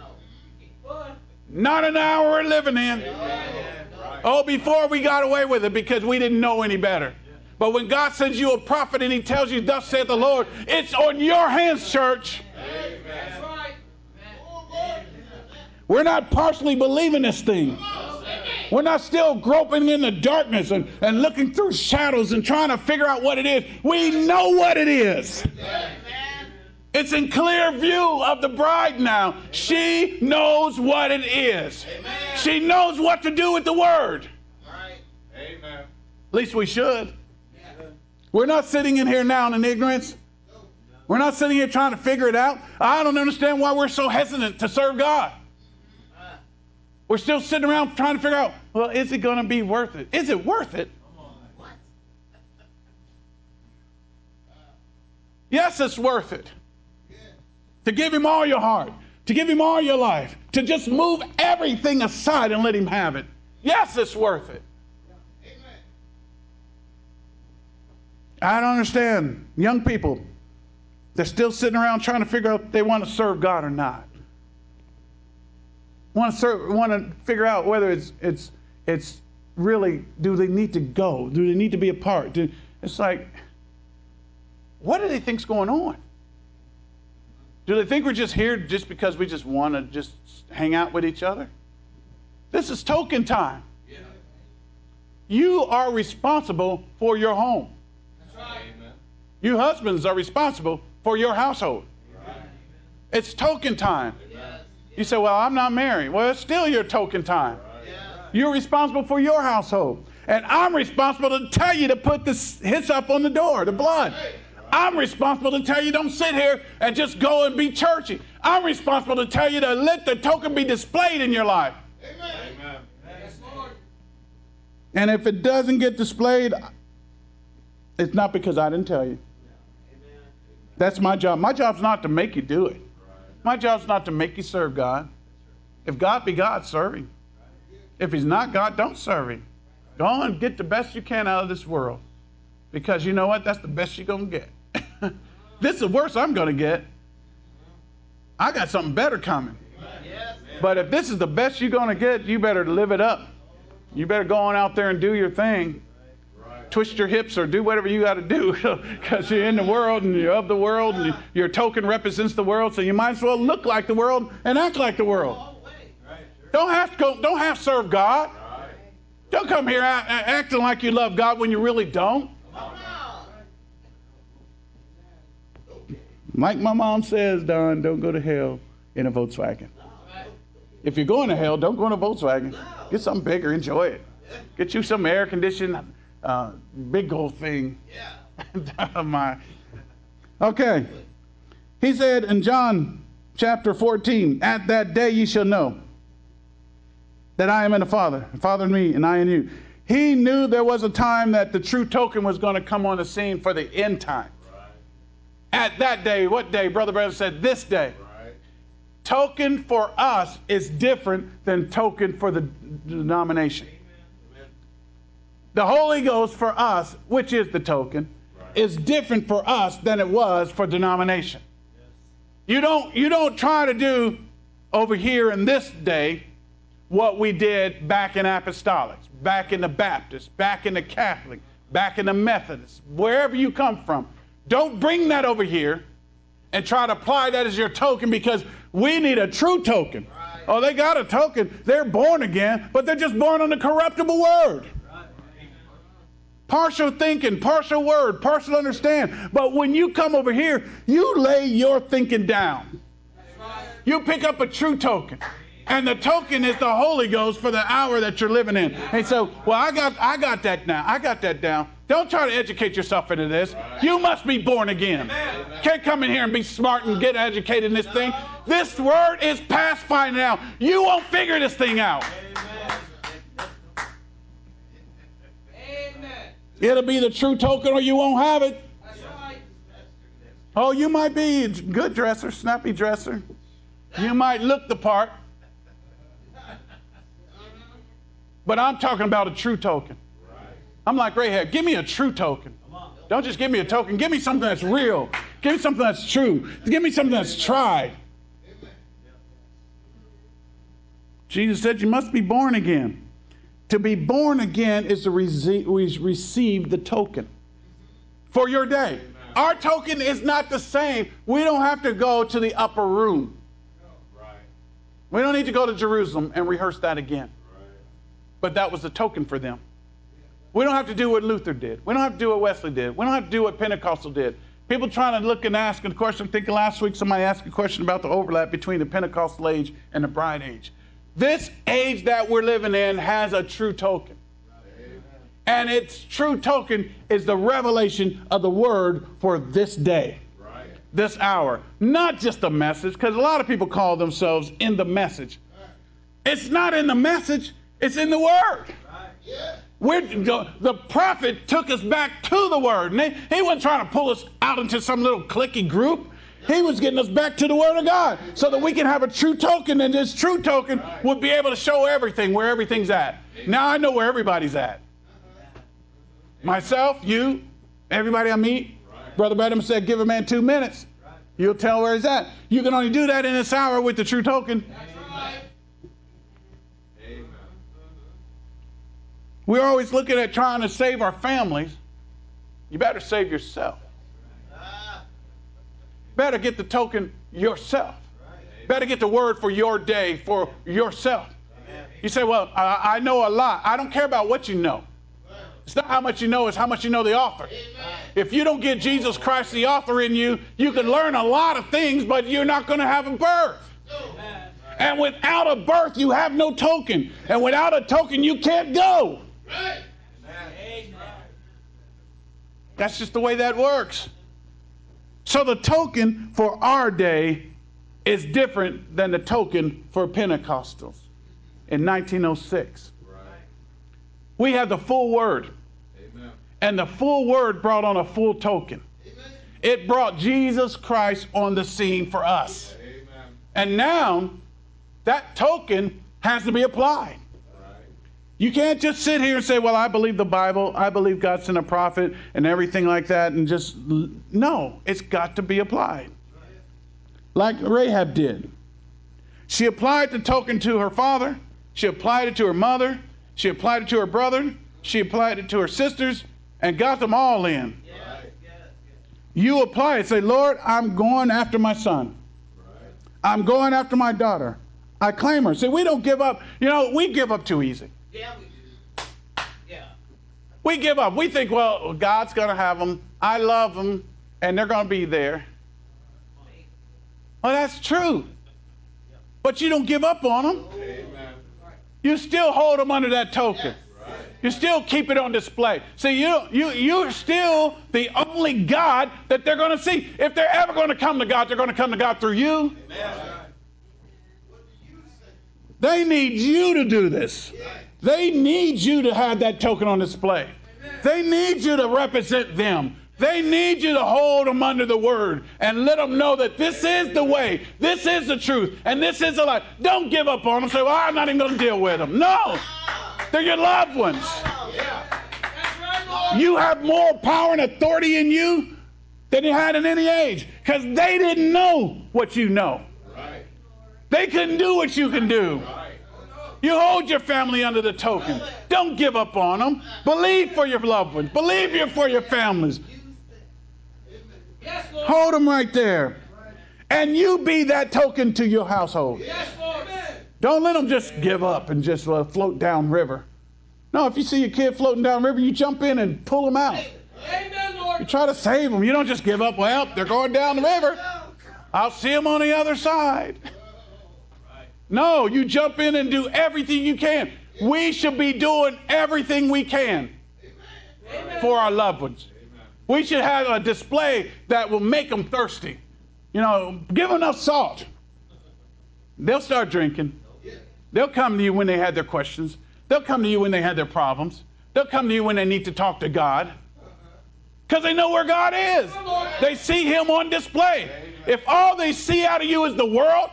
Not an hour we're living in. Oh, before we got away with it because we didn't know any better. But when God sends you a prophet and he tells you, thus saith the Lord, it's on your hands, church. We're not partially believing this thing. We're not still groping in the darkness and, and looking through shadows and trying to figure out what it is. We know what it is. It's in clear view of the bride now. She knows what it is. She knows what to do with the word. At least we should. We're not sitting in here now in ignorance. We're not sitting here trying to figure it out. I don't understand why we're so hesitant to serve God. We're still sitting around trying to figure out, well, is it going to be worth it? Is it worth it? Yes, it's worth it. To give him all your heart. To give him all your life. To just move everything aside and let him have it. Yes, it's worth it. I don't understand. Young people, they're still sitting around trying to figure out if they want to serve God or not. Want to serve, want to figure out whether it's it's it's really, do they need to go? Do they need to be a part? Do, it's like, what do they think's going on? Do they think we're just here just because we just want to just hang out with each other? This is token time. Yeah. You are responsible for your home. That's right. You husbands are responsible for your household. Right. It's token time. Yes. You say, well, I'm not married. Well, it's still your token time. Right. Yeah. You're responsible for your household. And I'm responsible to tell you to put the hyssop on the door, the blood. Right. I'm responsible to tell you don't sit here and just go and be churchy. I'm responsible to tell you to let the token be displayed in your life. Amen. Amen. Yes, Lord. And if it doesn't get displayed, it's not because I didn't tell you. Amen. That's my job. My job's not to make you do it. My job's not to make you serve God. If God be God, serve him. If he's not God, don't serve him. Go on and get the best you can out of this world. Because you know what? That's the best you're going to get. This is the worst I'm going to get. I got something better coming. But if this is the best you're going to get, you better live it up. You better go on out there and do your thing. Twist your hips or do whatever you got to do because you're in the world and you're of the world and your token represents the world. So you might as well look like the world and act like the world. Don't have to go, don't have to serve God. Don't come here acting like you love God when you really don't. Like my mom says, Don, don't go to hell in a Volkswagen. If you're going to hell, don't go in a Volkswagen. Get something bigger, enjoy it. Get you some air conditioned, uh, big old thing. Oh my. Okay. He said in John chapter fourteen, at that day ye shall know that I am in the Father, the Father in me, and I in you. He knew there was a time that the true token was going to come on the scene for the end time. Right. At that day, what day? Brother Branham said, this day. Right. Token for us is different than token for the denomination. The Holy Ghost for us, which is the token, is different for us than it was for denomination. You don't, you don't try to do over here in this day what we did back in Apostolics, back in the Baptists, back in the Catholic, back in the Methodists, wherever you come from. Don't bring that over here and try to apply that as your token, because we need a true token. Right. Oh, they got a token. They're born again, but they're just born on the corruptible word. Right. Partial thinking, partial word, partial understand. But when you come over here, you lay your thinking down. Right. You pick up a true token. And the token is the Holy Ghost for the hour that you're living in. And so, well, I got I got that now. I got that down. Don't try to educate yourself into this. You must be born again. Can't come in here and be smart and get educated in this thing. This word is past finding out. You won't figure this thing out. It'll be the true token or you won't have it. Oh, you might be a good dresser, snappy dresser. You might look the part. But I'm talking about a true token. I'm like Rahab, give me a true token. Don't just give me a token. Give me something that's real. Give me something that's true. Give me something that's tried. Jesus said you must be born again. To be born again is to receive, we receive the token for your day. Our token is not the same. We don't have to go to the upper room. We don't need to go to Jerusalem and rehearse that again. But that was the token for them. We don't have to do what Luther did. We don't have to do what Wesley did. We don't have to do what Pentecostal did. People trying to look and ask a question. I'm thinking last week somebody asked a question about the overlap between the Pentecostal age and the bride age. This age that we're living in has a true token. And its true token is the revelation of the word for this day, right. This hour. Not just a message, because a lot of people call themselves in the message. It's not in the message. It's in the word. Right. Yeah. We're, the, the prophet took us back to the word. And he, he wasn't trying to pull us out into some little cliquey group. He was getting us back to the word of God so that we can have a true token. And this true token right. would be able to show everything, where everything's at. Amen. Now I know where everybody's at. Myself, you, everybody I meet. Right. Brother Branham said, give a man two minutes. Right. You'll tell where he's at. You can only do that in this hour with the true token. We're always looking at trying to save our families. You better save yourself. Better get the token yourself. Better get the word for your day for yourself. You say, well, I, I know a lot. I don't care about what you know. It's not how much you know, it's how much you know the author. If you don't get Jesus Christ, the author, in you, you can learn a lot of things, but you're not going to have a birth. And without a birth, you have no token. And without a token, you can't go. Right. That's just the way that works. So the token for our day is different than the token for Pentecostals in nineteen oh six. Right. We have the full word. Amen. And the full word brought on a full token. Amen. It brought Jesus Christ on the scene for us. Amen. And now that token has to be applied. You can't just sit here and say, well, I believe the Bible, I believe God sent a prophet and everything like that, and just, no, it's got to be applied. Like Rahab did. She applied the token to her father, she applied it to her mother, she applied it to her brother, she applied it to her sisters, and got them all in. You apply it, say, Lord, I'm going after my son. I'm going after my daughter. I claim her. See, we don't give up. You know, we give up too easy. Yeah, we do. Yeah. We give up. We think, well, God's going to have them. I love them, and they're going to be there. Well, that's true. But you don't give up on them. Amen. You still hold them under that token. Right. You still keep it on display. See, you, you, you're still the only God that they're going to see. If they're ever going to come to God, they're going to come to God through you. Amen. They need you to do this. They need you to have that token on display. They need you to represent them. They need you to hold them under the word and let them know that this is the way, this is the truth, and this is the life. Don't give up on them. Say, well, I'm not even going to deal with them. No, they're your loved ones. You have more power and authority in you than you had in any age, because they didn't know what you know. They couldn't do what you can do. You hold your family under the token. Don't give up on them. Believe for your loved ones. Believe you for your families. Hold them right there. And you be that token to your household. Don't let them just give up and just uh, float down river. No, if you see your kid floating down river, you jump in and pull them out. You try to save them. You don't just give up. Well, they're going down the river. I'll see them on the other side. No, you jump in and do everything you can. We should be doing everything we can for our loved ones. We should have a display that will make them thirsty. You know, give them enough salt. They'll start drinking. They'll come to you when they have their questions. They'll come to you when they have their problems. They'll come to you when they need to talk to God. Because they know where God is. They see him on display. If all they see out of you is the world,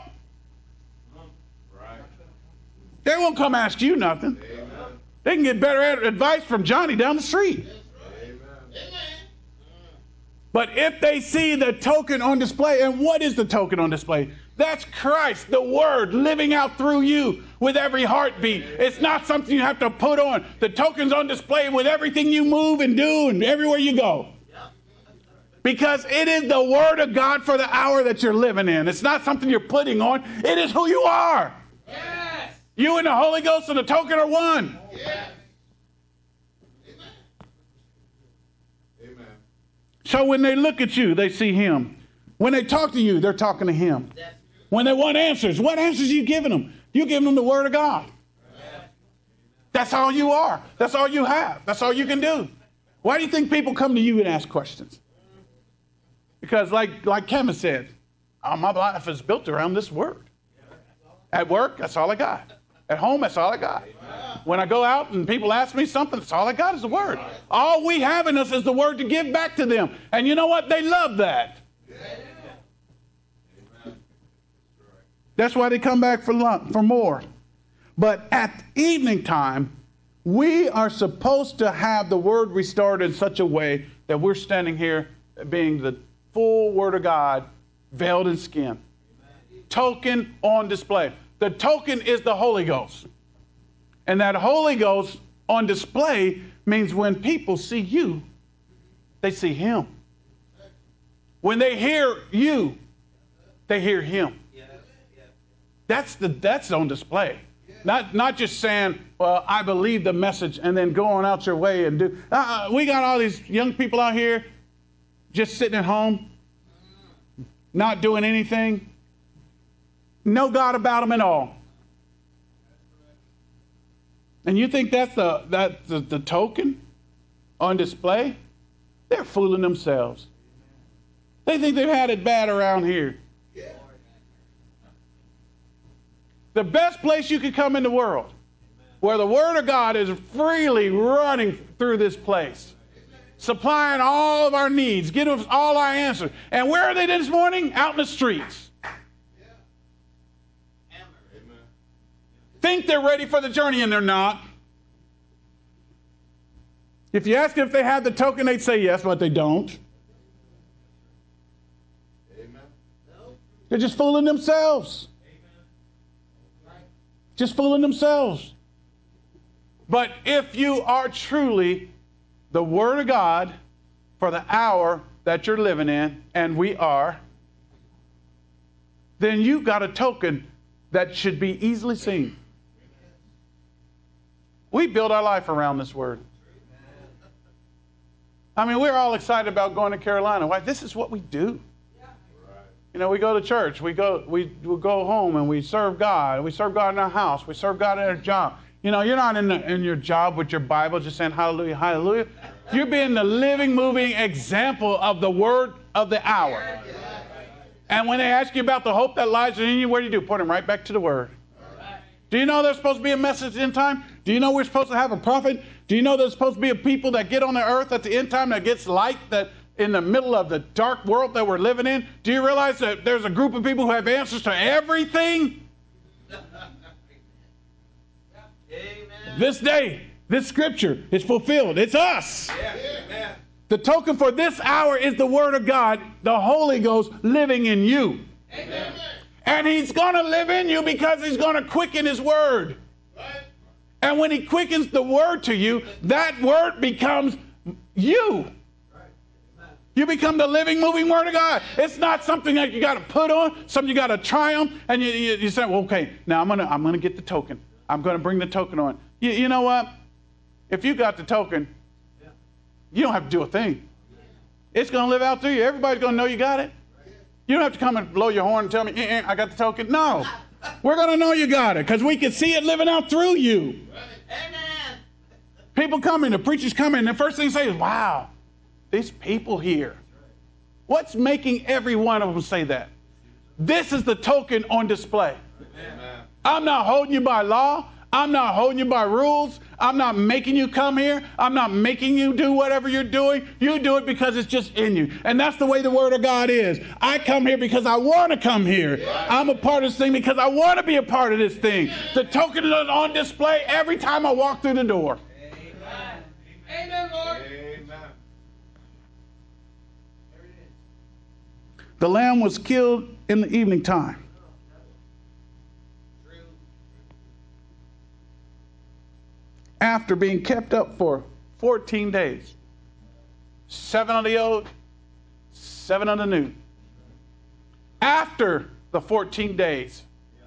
they won't come ask you nothing. Amen. They can get better advice from Johnny down the street. Amen. But if they see the token on display, and what is the token on display? That's Christ, the Word, living out through you with every heartbeat. It's not something you have to put on. The token's on display with everything you move and do and everywhere you go. Because it is the Word of God for the hour that you're living in. It's not something you're putting on. It is who you are. You and the Holy Ghost and the token are one. Yes. Amen. So when they look at you, they see him. When they talk to you, they're talking to him. When they want answers, what answers are you giving them? You're giving them the Word of God. That's all you are. That's all you have. That's all you can do. Why do you think people come to you and ask questions? Because like, like Kevin said, oh, my life is built around this Word. At work, that's all I got. At home, that's all I got. When I go out and people ask me something, that's all I got is the Word. All we have in us is the Word to give back to them. And you know what? They love that. That's why they come back for lunch, for more. But at evening time, we are supposed to have the Word restored in such a way that we're standing here being the full Word of God, veiled in skin. Token on display. The token is the Holy Ghost. And that Holy Ghost on display means when people see you, they see him. When they hear you, they hear him. That's the that's on display. Not not just saying, well, I believe the message and then going out your way and do. Uh, we got all these young people out here just sitting at home, not doing anything. No God about them at all. And you think that's the, that's the, the token on display? They're fooling themselves. They think they've had it bad around here. The best place you could come in the world, where the Word of God is freely running through this place, supplying all of our needs, giving us all our answers. And where are they this morning? Out in the streets. Think they're ready for the journey, and they're not. If you ask them if they have the token, they'd say yes, but they don't. Amen. They're just fooling themselves. Amen. Just fooling themselves. But if you are truly the Word of God for the hour that you're living in, and we are, then you've got a token that should be easily seen. We build our life around this Word. I mean, we're all excited about going to Carolina. Why? This is what we do. You know, we go to church. We go, we, we go home and we serve God. We serve God in our house. We serve God in our job. You know, you're not in, the, in your job with your Bible just saying hallelujah, hallelujah. You're being the living, moving example of the Word of the hour. And when they ask you about the hope that lies in you, what do you do? Point them right back to the Word. Do you know there's supposed to be a message in time? Do you know we're supposed to have a prophet? Do you know there's supposed to be a people that get on the earth at the end time that gets light that in the middle of the dark world that we're living in? Do you realize that there's a group of people who have answers to everything? Amen. This day, this scripture is fulfilled. It's us. Amen. The token for this hour is the Word of God, the Holy Ghost living in you. Amen. And He's going to live in you because He's going to quicken His Word. Right. And when He quickens the Word to you, that Word becomes you. You become the living, moving Word of God. It's not something that you got to put on, something you got to try on, and you, you, you say, well, okay, now I'm going to I'm gonna get the token. I'm going to bring the token on. You, you know what? If you got the token, you don't have to do a thing. It's going to live out through you. Everybody's going to know you got it. You don't have to come and blow your horn and tell me, eh, eh, I got the token. No. We're going to know you got it because we can see it living out through you. Amen. People coming, the preachers coming, and the first thing they say is, wow, these people here. What's making every one of them say that? This is the token on display. Amen. I'm not holding you by law. I'm not holding you by rules. I'm not making you come here. I'm not making you do whatever you're doing. You do it because it's just in you. And that's the way the Word of God is. I come here because I want to come here. I'm a part of this thing because I want to be a part of this thing. The token is on display every time I walk through the door. Amen. Amen, Lord. Amen. The lamb was killed in the evening time. After being kept up for fourteen days. Seven of the old, seven of the new. After the fourteen days,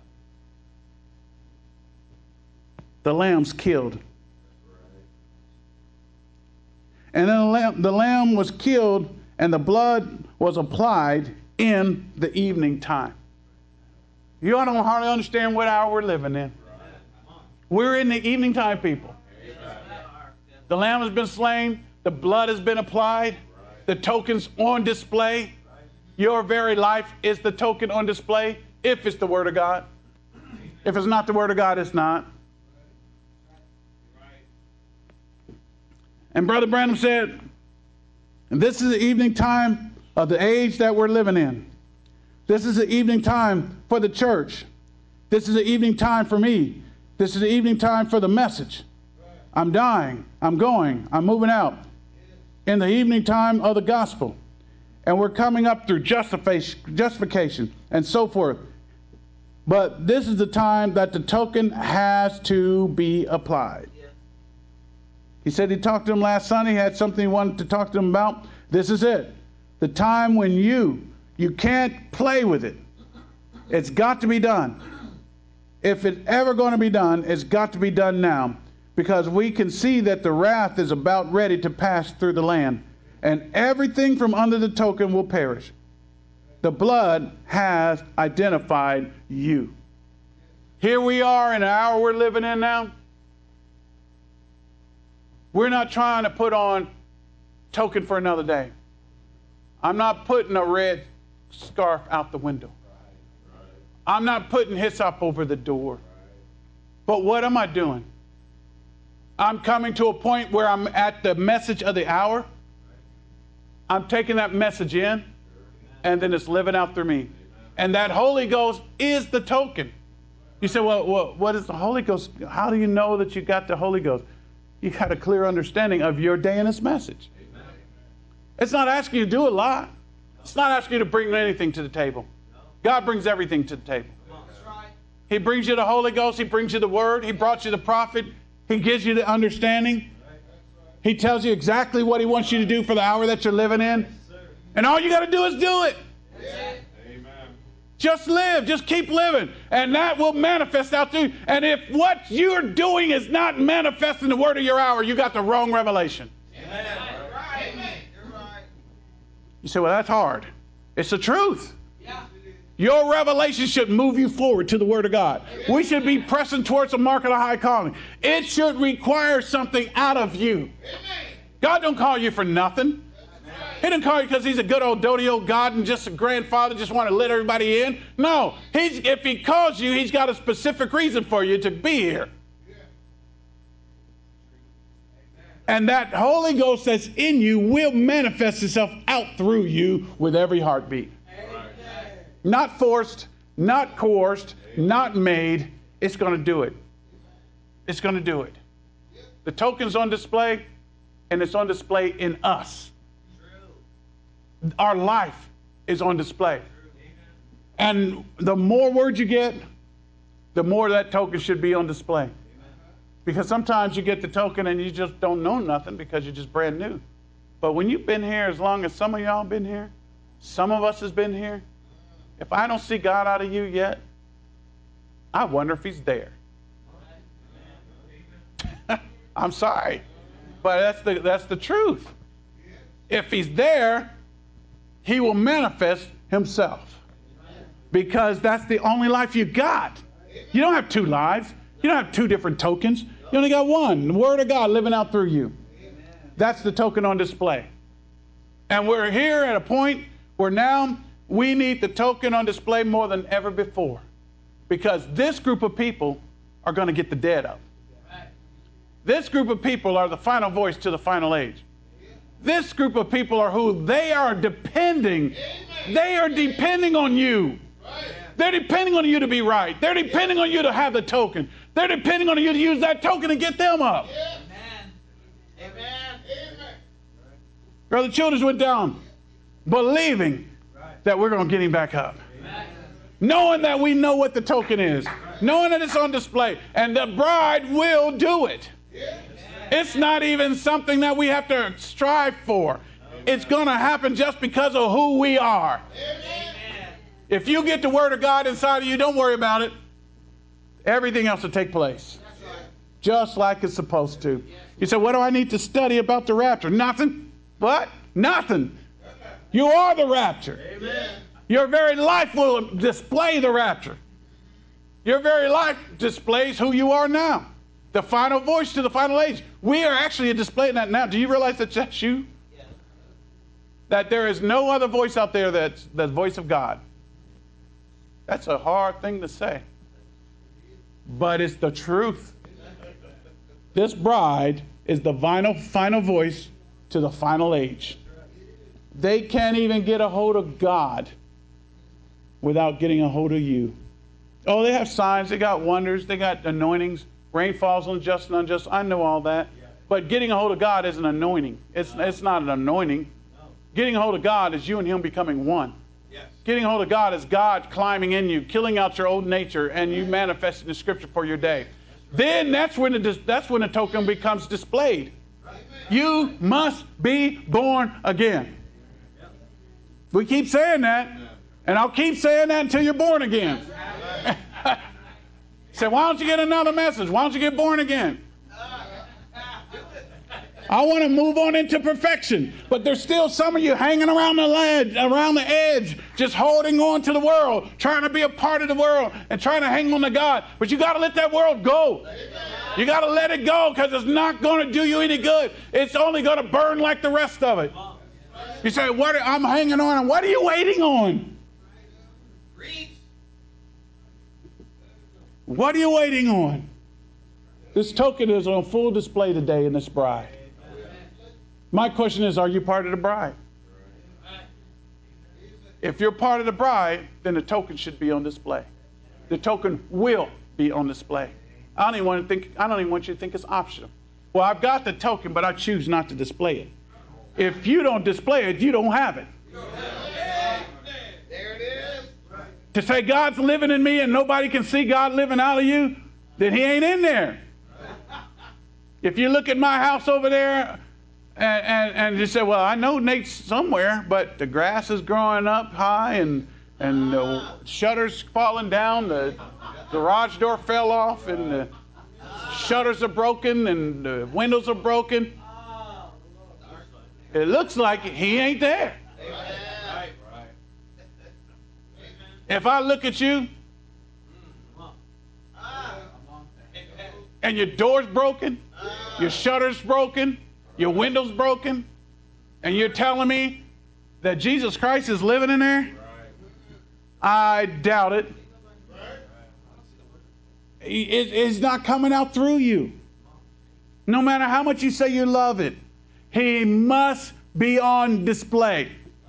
the lamb's killed. And then the lamb, the lamb was killed and the blood was applied in the evening time. You don't hardly understand what hour we're living in. We're in the evening time, people. The lamb has been slain. The blood has been applied. The token's on display. Your very life is the token on display if it's the Word of God. If it's not the Word of God, it's not. And Brother Branham said, this is the evening time of the age that we're living in. This is the evening time for the church. This is the evening time for me. This is the evening time for the message. I'm dying. I'm going. I'm moving out. In the evening time of the gospel. And we're coming up through justification and so forth. But this is the time that the token has to be applied. He said he talked to him last Sunday. He had something he wanted to talk to him about. This is it. The time when you, you can't play with it. It's got to be done. If it's ever going to be done, it's got to be done now. Because we can see that the wrath is about ready to pass through the land. And everything from under the token will perish. The blood has identified you. Here we are in the hour we're living in now. We're not trying to put on token for another day. I'm not putting a red scarf out the window. I'm not putting hyssop over the door. But what am I doing? I'm coming to a point where I'm at the message of the hour. I'm taking that message in, and then it's living out through me. And that Holy Ghost is the token. You say, well, well, what is the Holy Ghost? How do you know that you got the Holy Ghost? You got a clear understanding of your day and its message. Amen. It's not asking you to do a lot. It's not asking you to bring anything to the table. God brings everything to the table. He brings you the Holy Ghost. He brings you the Word. He brought you the prophet. He gives you the understanding. He tells you exactly what He wants you to do for the hour that you're living in. And all you got to do is do it. Amen. Just live. Just keep living. And that will manifest out through you. And if what you're doing is not manifesting the word of your hour, you got the wrong revelation. Amen. Right. You're right. You say, well, that's hard. It's the truth. Yeah. Your revelation should move you forward to the Word of God. We should be pressing towards the mark of the high calling. It should require something out of you. God don't call you for nothing. He didn't call you because He's a good old doty old God and just a grandfather, just want to let everybody in. No, he's, if He calls you, He's got a specific reason for you to be here. And that Holy Ghost that's in you will manifest itself out through you with every heartbeat. Not forced, not coerced, not made. It's going to do it. It's going to do it. The token's on display, and it's on display in us. Our life is on display. And the more word you get, the more that token should be on display. Because sometimes you get the token and you just don't know nothing because you're just brand new. But when you've been here as long as some of y'all been here, some of us has been here, if I don't see God out of you yet, I wonder if he's there. I'm sorry, but that's the, that's the truth. If he's there, he will manifest himself. Because that's the only life you got. You don't have two lives. You don't have two different tokens. You only got one, the Word of God living out through you. That's the token on display. And we're here at a point where now we need the token on display more than ever before. Because this group of people are going to get the dead up. This group of people are the final voice to the final age. This group of people are who they are depending. They are depending on you. They're depending on you to be right. They're depending on you to have the token. They're depending on you to use that token to get them up. Amen. Amen. Brother Childers went down believing that we're going to get him back up. Knowing that we know what the token is. Knowing that it's on display. And the bride will do it. It's not even something that we have to strive for. It's going to happen just because of who we are. If you get the Word of God inside of you, don't worry about it. Everything else will take place. Just like it's supposed to. You say, what do I need to study about the rapture? Nothing. What? Nothing. You are the rapture. Your very life will display the rapture. Your very life displays who you are now. The final voice to the final age. We are actually displaying that now. Do you realize that that's you? Yes. That there is no other voice out there that's the voice of God. That's a hard thing to say. But it's the truth. This bride is the final, final voice to the final age. They can't even get a hold of God without getting a hold of you. Oh, they have signs, they got wonders, they got anointings. Rain falls on the just and unjust. I know all that. But getting a hold of God is an anointing. It's, it's not an anointing. Getting a hold of God is you and him becoming one. Yes. Getting a hold of God is God climbing in you, killing out your old nature, and you manifesting the scripture for your day. Then that's when, it, that's when the token becomes displayed. You must be born again. We keep saying that, and I'll keep saying that until you're born again. Say, why don't you get another message? Why don't you get born again? I want to move on into perfection, but there's still some of you hanging around the ledge, around the edge, just holding on to the world, trying to be a part of the world and trying to hang on to God. But you got to let that world go. You got to let it go because it's not going to do you any good. It's only going to burn like the rest of it. You say, "What? I'm hanging on. And what are you waiting on? What are you waiting on?" This token is on full display today in this bride. My question is, are you part of the bride? If you're part of the bride, then the token should be on display. The token will be on display. I don't even want to think, I don't even want you to think it's optional. Well, I've got the token, but I choose not to display it. If you don't display it, you don't have it. There it is. To say God's living in me and nobody can see God living out of you, then he ain't in there. If you look at my house over there and, and, and you say, well, I know Nate's somewhere, but the grass is growing up high and, and the shutters falling down, the garage door fell off and the shutters are broken and the windows are broken. It looks like he ain't there. If I look at you and your door's broken, your shutter's broken, your window's broken, and you're telling me that Jesus Christ is living in there, I doubt it. It's not coming out through you. No matter how much you say you love it, he must be on display.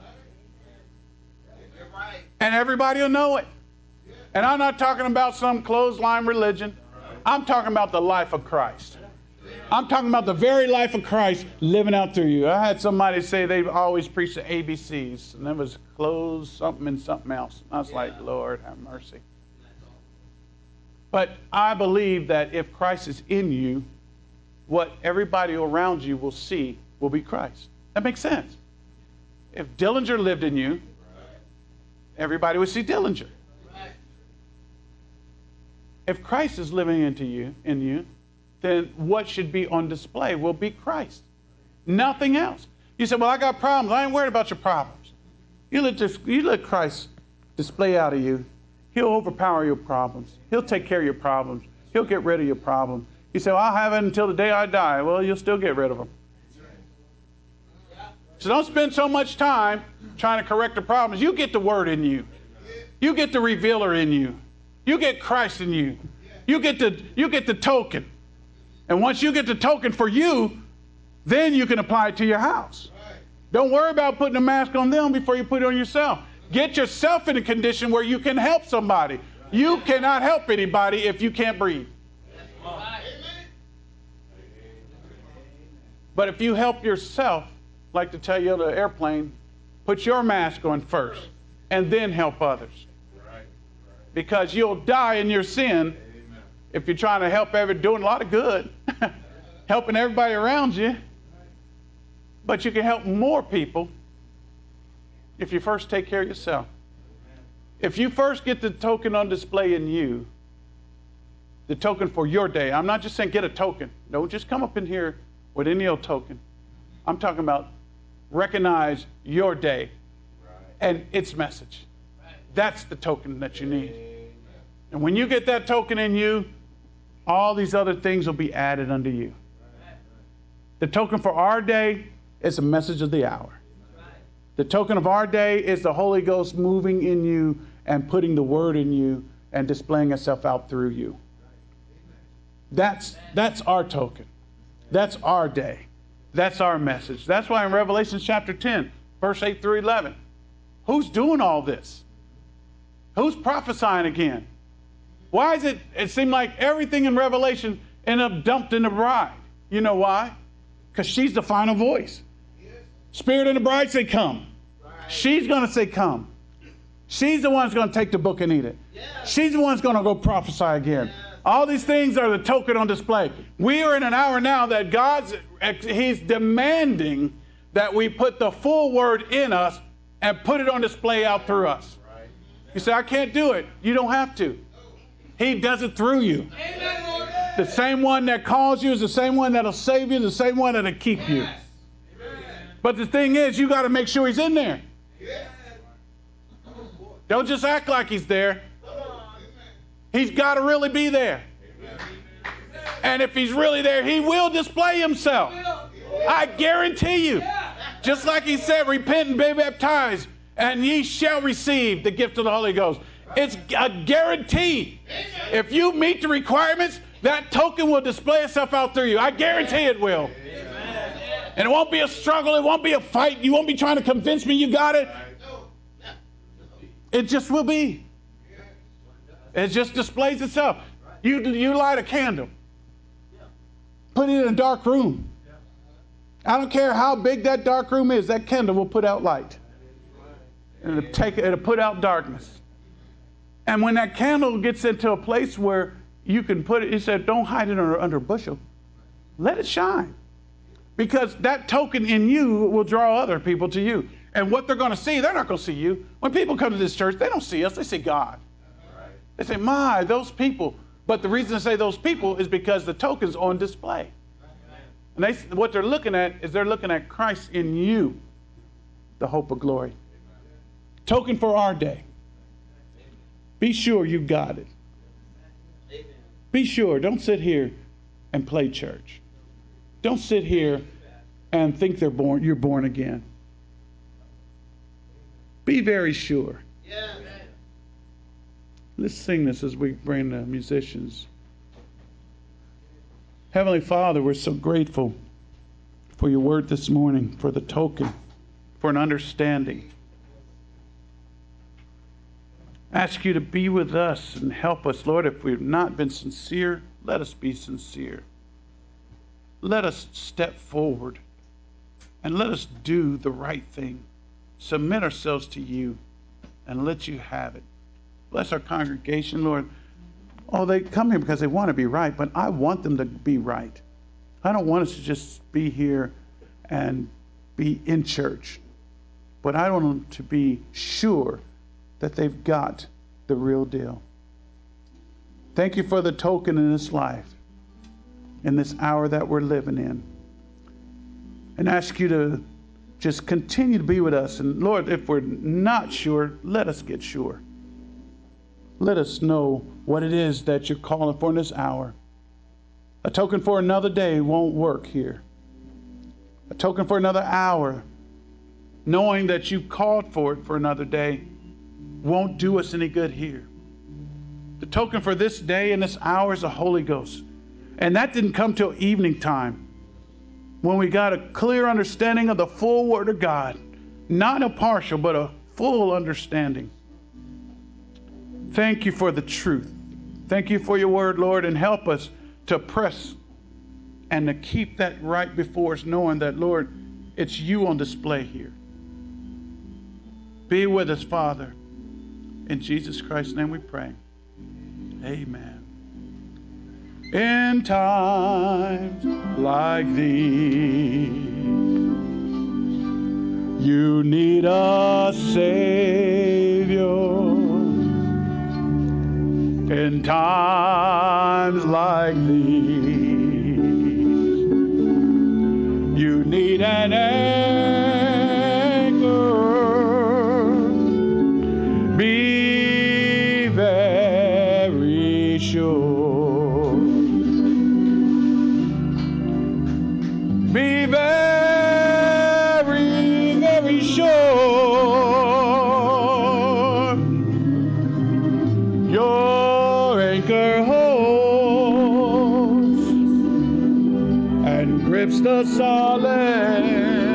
And everybody will know it. And I'm not talking about some clothesline religion. I'm talking about the life of Christ. I'm talking about the very life of Christ living out through you. I had somebody say they've always preached the A B Cs, and there was clothes, something, and something else. I was like, Lord, have mercy. But I believe that if Christ is in you, what everybody around you will see will be Christ. That makes sense. If Dillinger lived in you, everybody would see Dillinger. If Christ is living into you, in you, then what should be on display will be Christ. Nothing else. You say, well, I got problems. I ain't worried about your problems. You let, this, you let Christ display out of you. He'll overpower your problems. He'll take care of your problems. He'll get rid of your problems. You say, well, I'll have it until the day I die. Well, you'll still get rid of them. So don't spend so much time trying to correct the problems. You get the word in you. You get the revealer in you. You get Christ in you. You get the, you get the token. And once you get the token for you, then you can apply it to your house. Don't worry about putting a mask on them before you put it on yourself. Get yourself in a condition where you can help somebody. You cannot help anybody if you can't breathe. But if you help yourself, like to tell you on the airplane, put your mask on first and then help others. Because you'll die in your sin if you're trying to help everybody, doing a lot of good, helping everybody around you. But you can help more people if you first take care of yourself. If you first get the token on display in you, the token for your day. I'm not just saying get a token. Don't just come up in here with any old token. I'm talking about recognize your day and its message. That's the token that you need. And when you get that token in you, all these other things will be added unto you. The token for our day is a message of the hour. The token of our day is the Holy Ghost moving in you and putting the word in you and displaying itself out through you. That's, that's our token. That's our day. That's our message. That's why in Revelation chapter ten, verse eight through eleven, who's doing all this? Who's prophesying again? Why is it, it seem like everything in Revelation ended up dumped in the bride? You know why? Because she's the final voice. Spirit and the bride say come. She's going to say come. She's the one who's going to take the book and eat it. She's the one who's going to go prophesy again. All these things are the token on display. We are in an hour now that God's, he's demanding that we put the full word in us and put it on display out through us. You say, I can't do it. You don't have to. He does it through you. The same one that calls you is the same one that'll save you, the same one that'll keep you. But the thing is, you got to make sure he's in there. Don't just act like he's there. He's got to really be there. And if he's really there, he will display himself. I guarantee you. Just like he said, repent and be baptized, and ye shall receive the gift of the Holy Ghost. It's a guarantee. If you meet the requirements, that token will display itself out through you. I guarantee it will. And it won't be a struggle. It won't be a fight. You won't be trying to convince me you got it. It just will be. It just displays itself. You, you light a candle. Put it in a dark room. I don't care how big that dark room is. That candle will put out light. And it'll, take, it'll put out darkness. And when that candle gets into a place where you can put it, he said, don't hide it under, under a bushel. Let it shine. Because that token in you will draw other people to you. And what they're going to see, they're not going to see you. When people come to this church, they don't see us. They see God. They say, my, those people. But the reason I say those people is because the token's on display. And they, what they're looking at is they're looking at Christ in you, the hope of glory. Token for our day. Be sure you got it. Be sure. Don't sit here and play church. Don't sit here and think they're born. You're born again. Be very sure. Let's sing this as we bring the musicians. Heavenly Father, we're so grateful for your word this morning, for the token, for an understanding. Ask you to be with us and help us, Lord. If we've not been sincere, let us be sincere. Let us step forward and let us do the right thing. Submit ourselves to you and let you have it. Bless our congregation, Lord. Oh, they come here because they want to be right, but I want them to be right. I don't want us to just be here and be in church, but I want them to be sure that they've got the real deal. Thank you for the token in this life, in this hour that we're living in. And ask you to just continue to be with us. And Lord, if we're not sure, let us get sure. Let us know what it is that you're calling for in this hour. A token for another day won't work here. A token for another hour, knowing that you called for it for another day, won't do us any good here. The token for this day and this hour is the Holy Ghost. And that didn't come till evening time, when we got a clear understanding of the full Word of God. Not a partial, but a full understanding. Thank you for the truth. Thank you for your word, Lord, and help us to press and to keep that right before us, knowing that, Lord, it's you on display here. Be with us, Father. In Jesus Christ's name we pray. Amen. In times like these, you need a Savior. In times like these, you need an anchor. Be very sure. Be very, very sure. Your anchor holds and grips the solid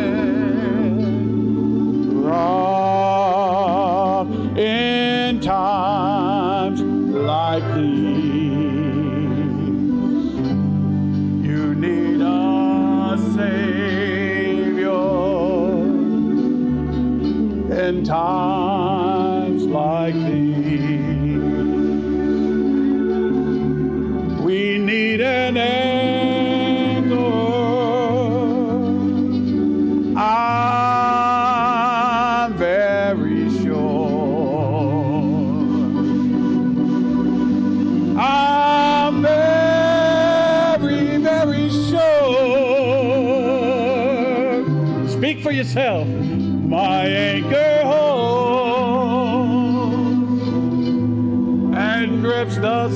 rock in times like these. You need a Savior in times like these. We need an anchor. I'm very sure. I'm very, very sure. Speak for yourself. My anchor holds and grips the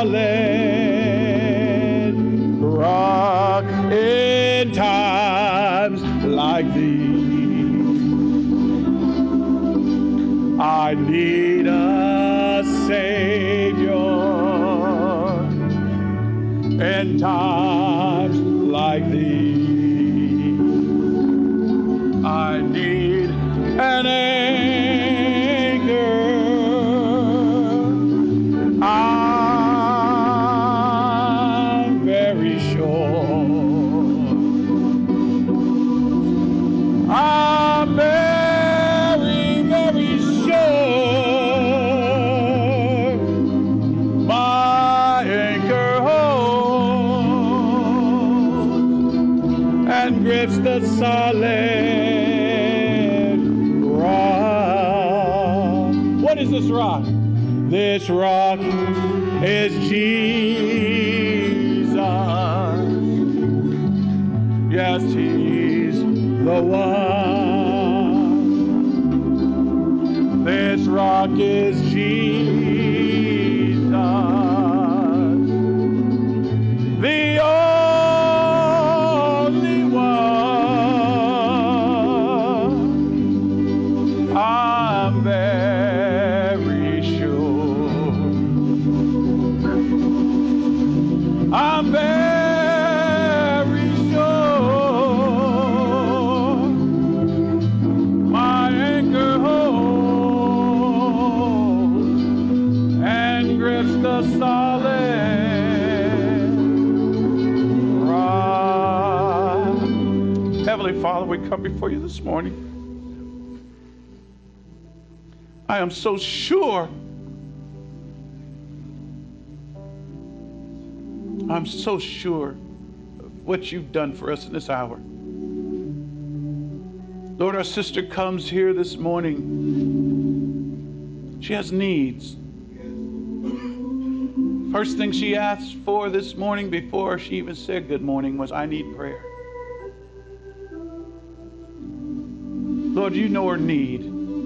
solid rock in times like these. I need a Savior in times like these. I need an anchor. I'm very sure. I'm very, very sure. My anchor holds and grips the solid rock. What is this rock? This rock is Jesus. Yes, He's the one. This rock is Jesus, the only one. I'm very sure. I'm very we come before you this morning. I am so sure, I'm so sure of what you've done for us in this hour. Lord, our sister comes here this morning. She has needs. First thing she asked for this morning before she even said good morning was, I need prayer. Lord, you know her need.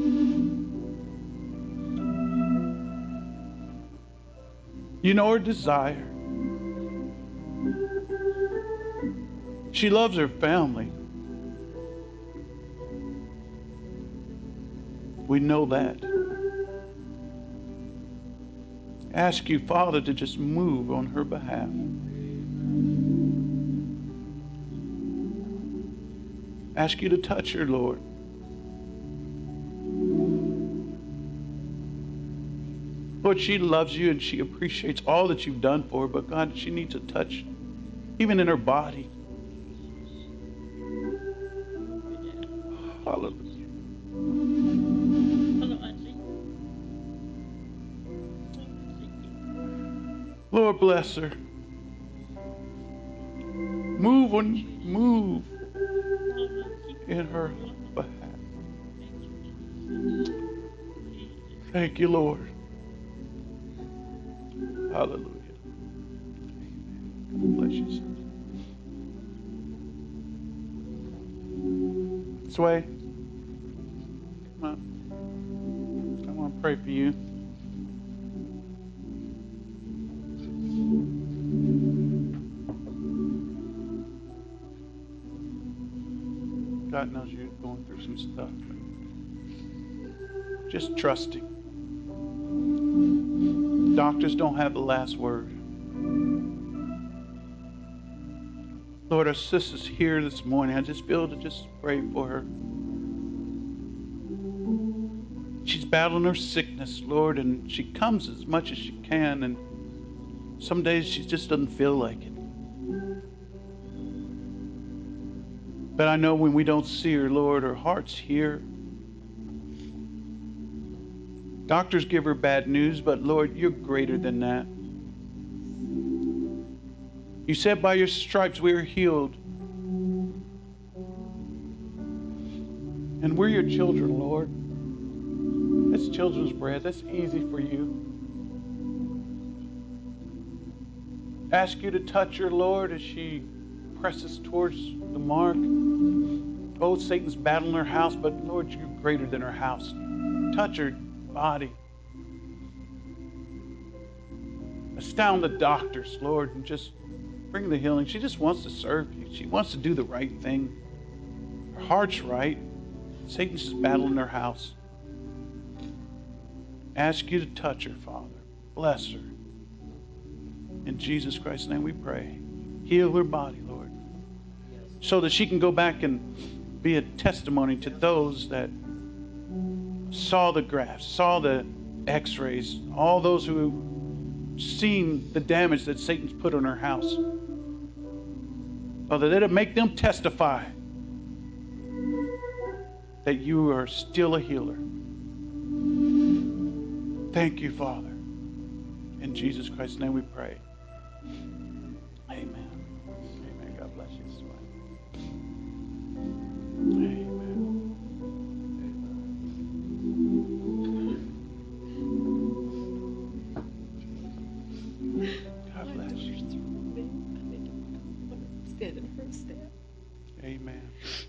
You know her desire. She loves her family. We know that. Ask you, Father, to just move on her behalf. Ask you to touch her, Lord. Lord, she loves you and she appreciates all that you've done for her, but God, she needs a touch, even in her body. Hallelujah. Lord, bless her. Move on, move in her behalf. Thank you, Lord. Hallelujah. Bless you, sir. Sway, come on. I want to pray for you. God knows you're going through some stuff. Just trusting. Doctors don't have the last word. Lord, our sister's here this morning. I just feel to just pray for her. She's battling her sickness, Lord, and she comes as much as she can, and some days she just doesn't feel like it. But I know when we don't see her, Lord, her heart's here. Doctors give her bad news, but Lord, you're greater than that. You said by your stripes we are healed. And we're your children, Lord. That's children's bread. That's easy for you. Ask you to touch her, Lord, as she presses towards the mark. Oh, Satan's battling her house, but Lord, you're greater than her house. Touch her body. Astound the doctors, Lord, and just bring the healing. She just wants to serve you. She wants to do the right thing. Her heart's right. Satan's just battling her house. Ask you to touch her, Father. Bless her. In Jesus Christ's name we pray. Heal her body, Lord, so that she can go back and be a testimony to those that saw the grafts, saw the x-rays, all those who seen the damage that Satan's put on her house. Father, that it make them testify that you are still a healer. Thank you, Father. In Jesus Christ's name we pray. Amen. Amen. God bless you. Amen. God bless you. Amen.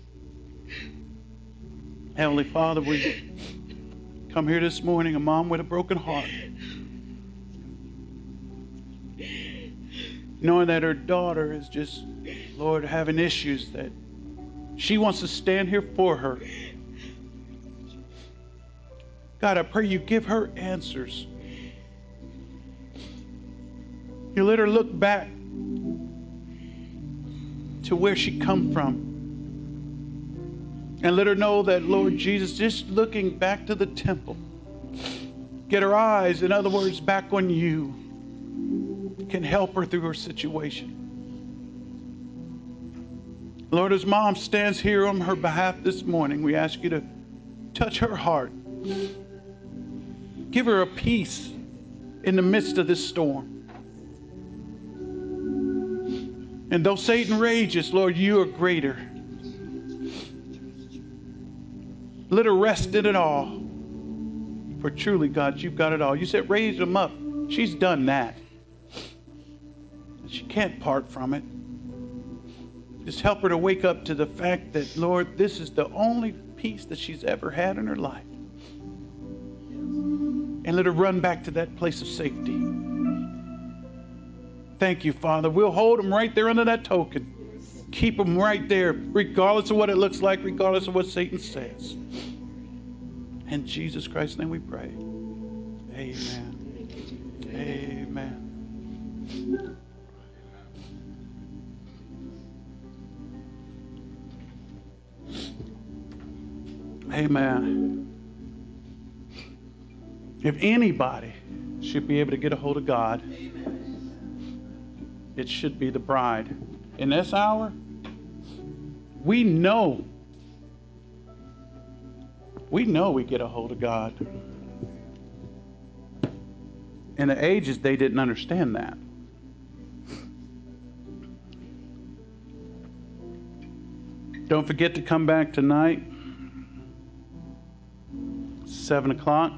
Heavenly Father, we come here this morning, a mom with a broken heart, knowing that her daughter is just, Lord, having issues that she wants to stand here for her. God, I pray you give her answers. You let her look back to where she come from. And let her know that, Lord Jesus, just looking back to the temple, get her eyes, in other words, back on you, can help her through her situation. Lord, as Mom stands here on her behalf this morning, we ask you to touch her heart. Give her a peace in the midst of this storm. And though Satan rages, Lord, you are greater. Let her rest in it all. For truly, God, you've got it all. You said raise them up. She's done that. She can't part from it. Just help her to wake up to the fact that, Lord, this is the only peace that she's ever had in her life. And let her run back to that place of safety. Thank you, Father. We'll hold them right there under that token. Keep them right there, regardless of what it looks like, regardless of what Satan says. In Jesus Christ's name we pray. Amen. Amen. Amen. If anybody should be able to get a hold of God, it should be the bride. In this hour, we know, we know we get a hold of God. In the ages, they didn't understand that. Don't forget to come back tonight, seven o'clock.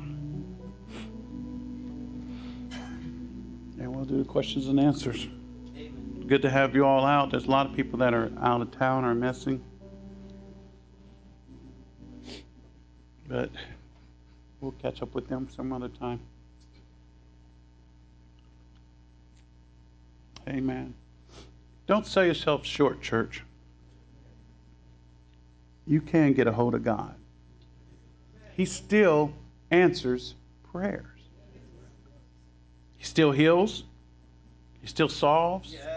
And we'll do the questions and answers. Good to have you all out. There's a lot of people that are out of town or missing. But we'll catch up with them some other time. Amen. Don't sell yourself short, church. You can get a hold of God. He still answers prayers. He still heals. He still solves. Yes.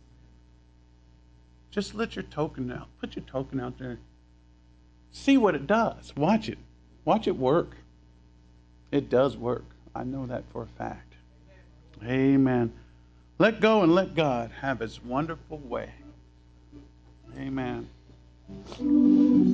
Just let your token out. Put your token out there. See what it does. Watch it. Watch it work. It does work. I know that for a fact. Amen. Let go and let God have his wonderful way. Amen.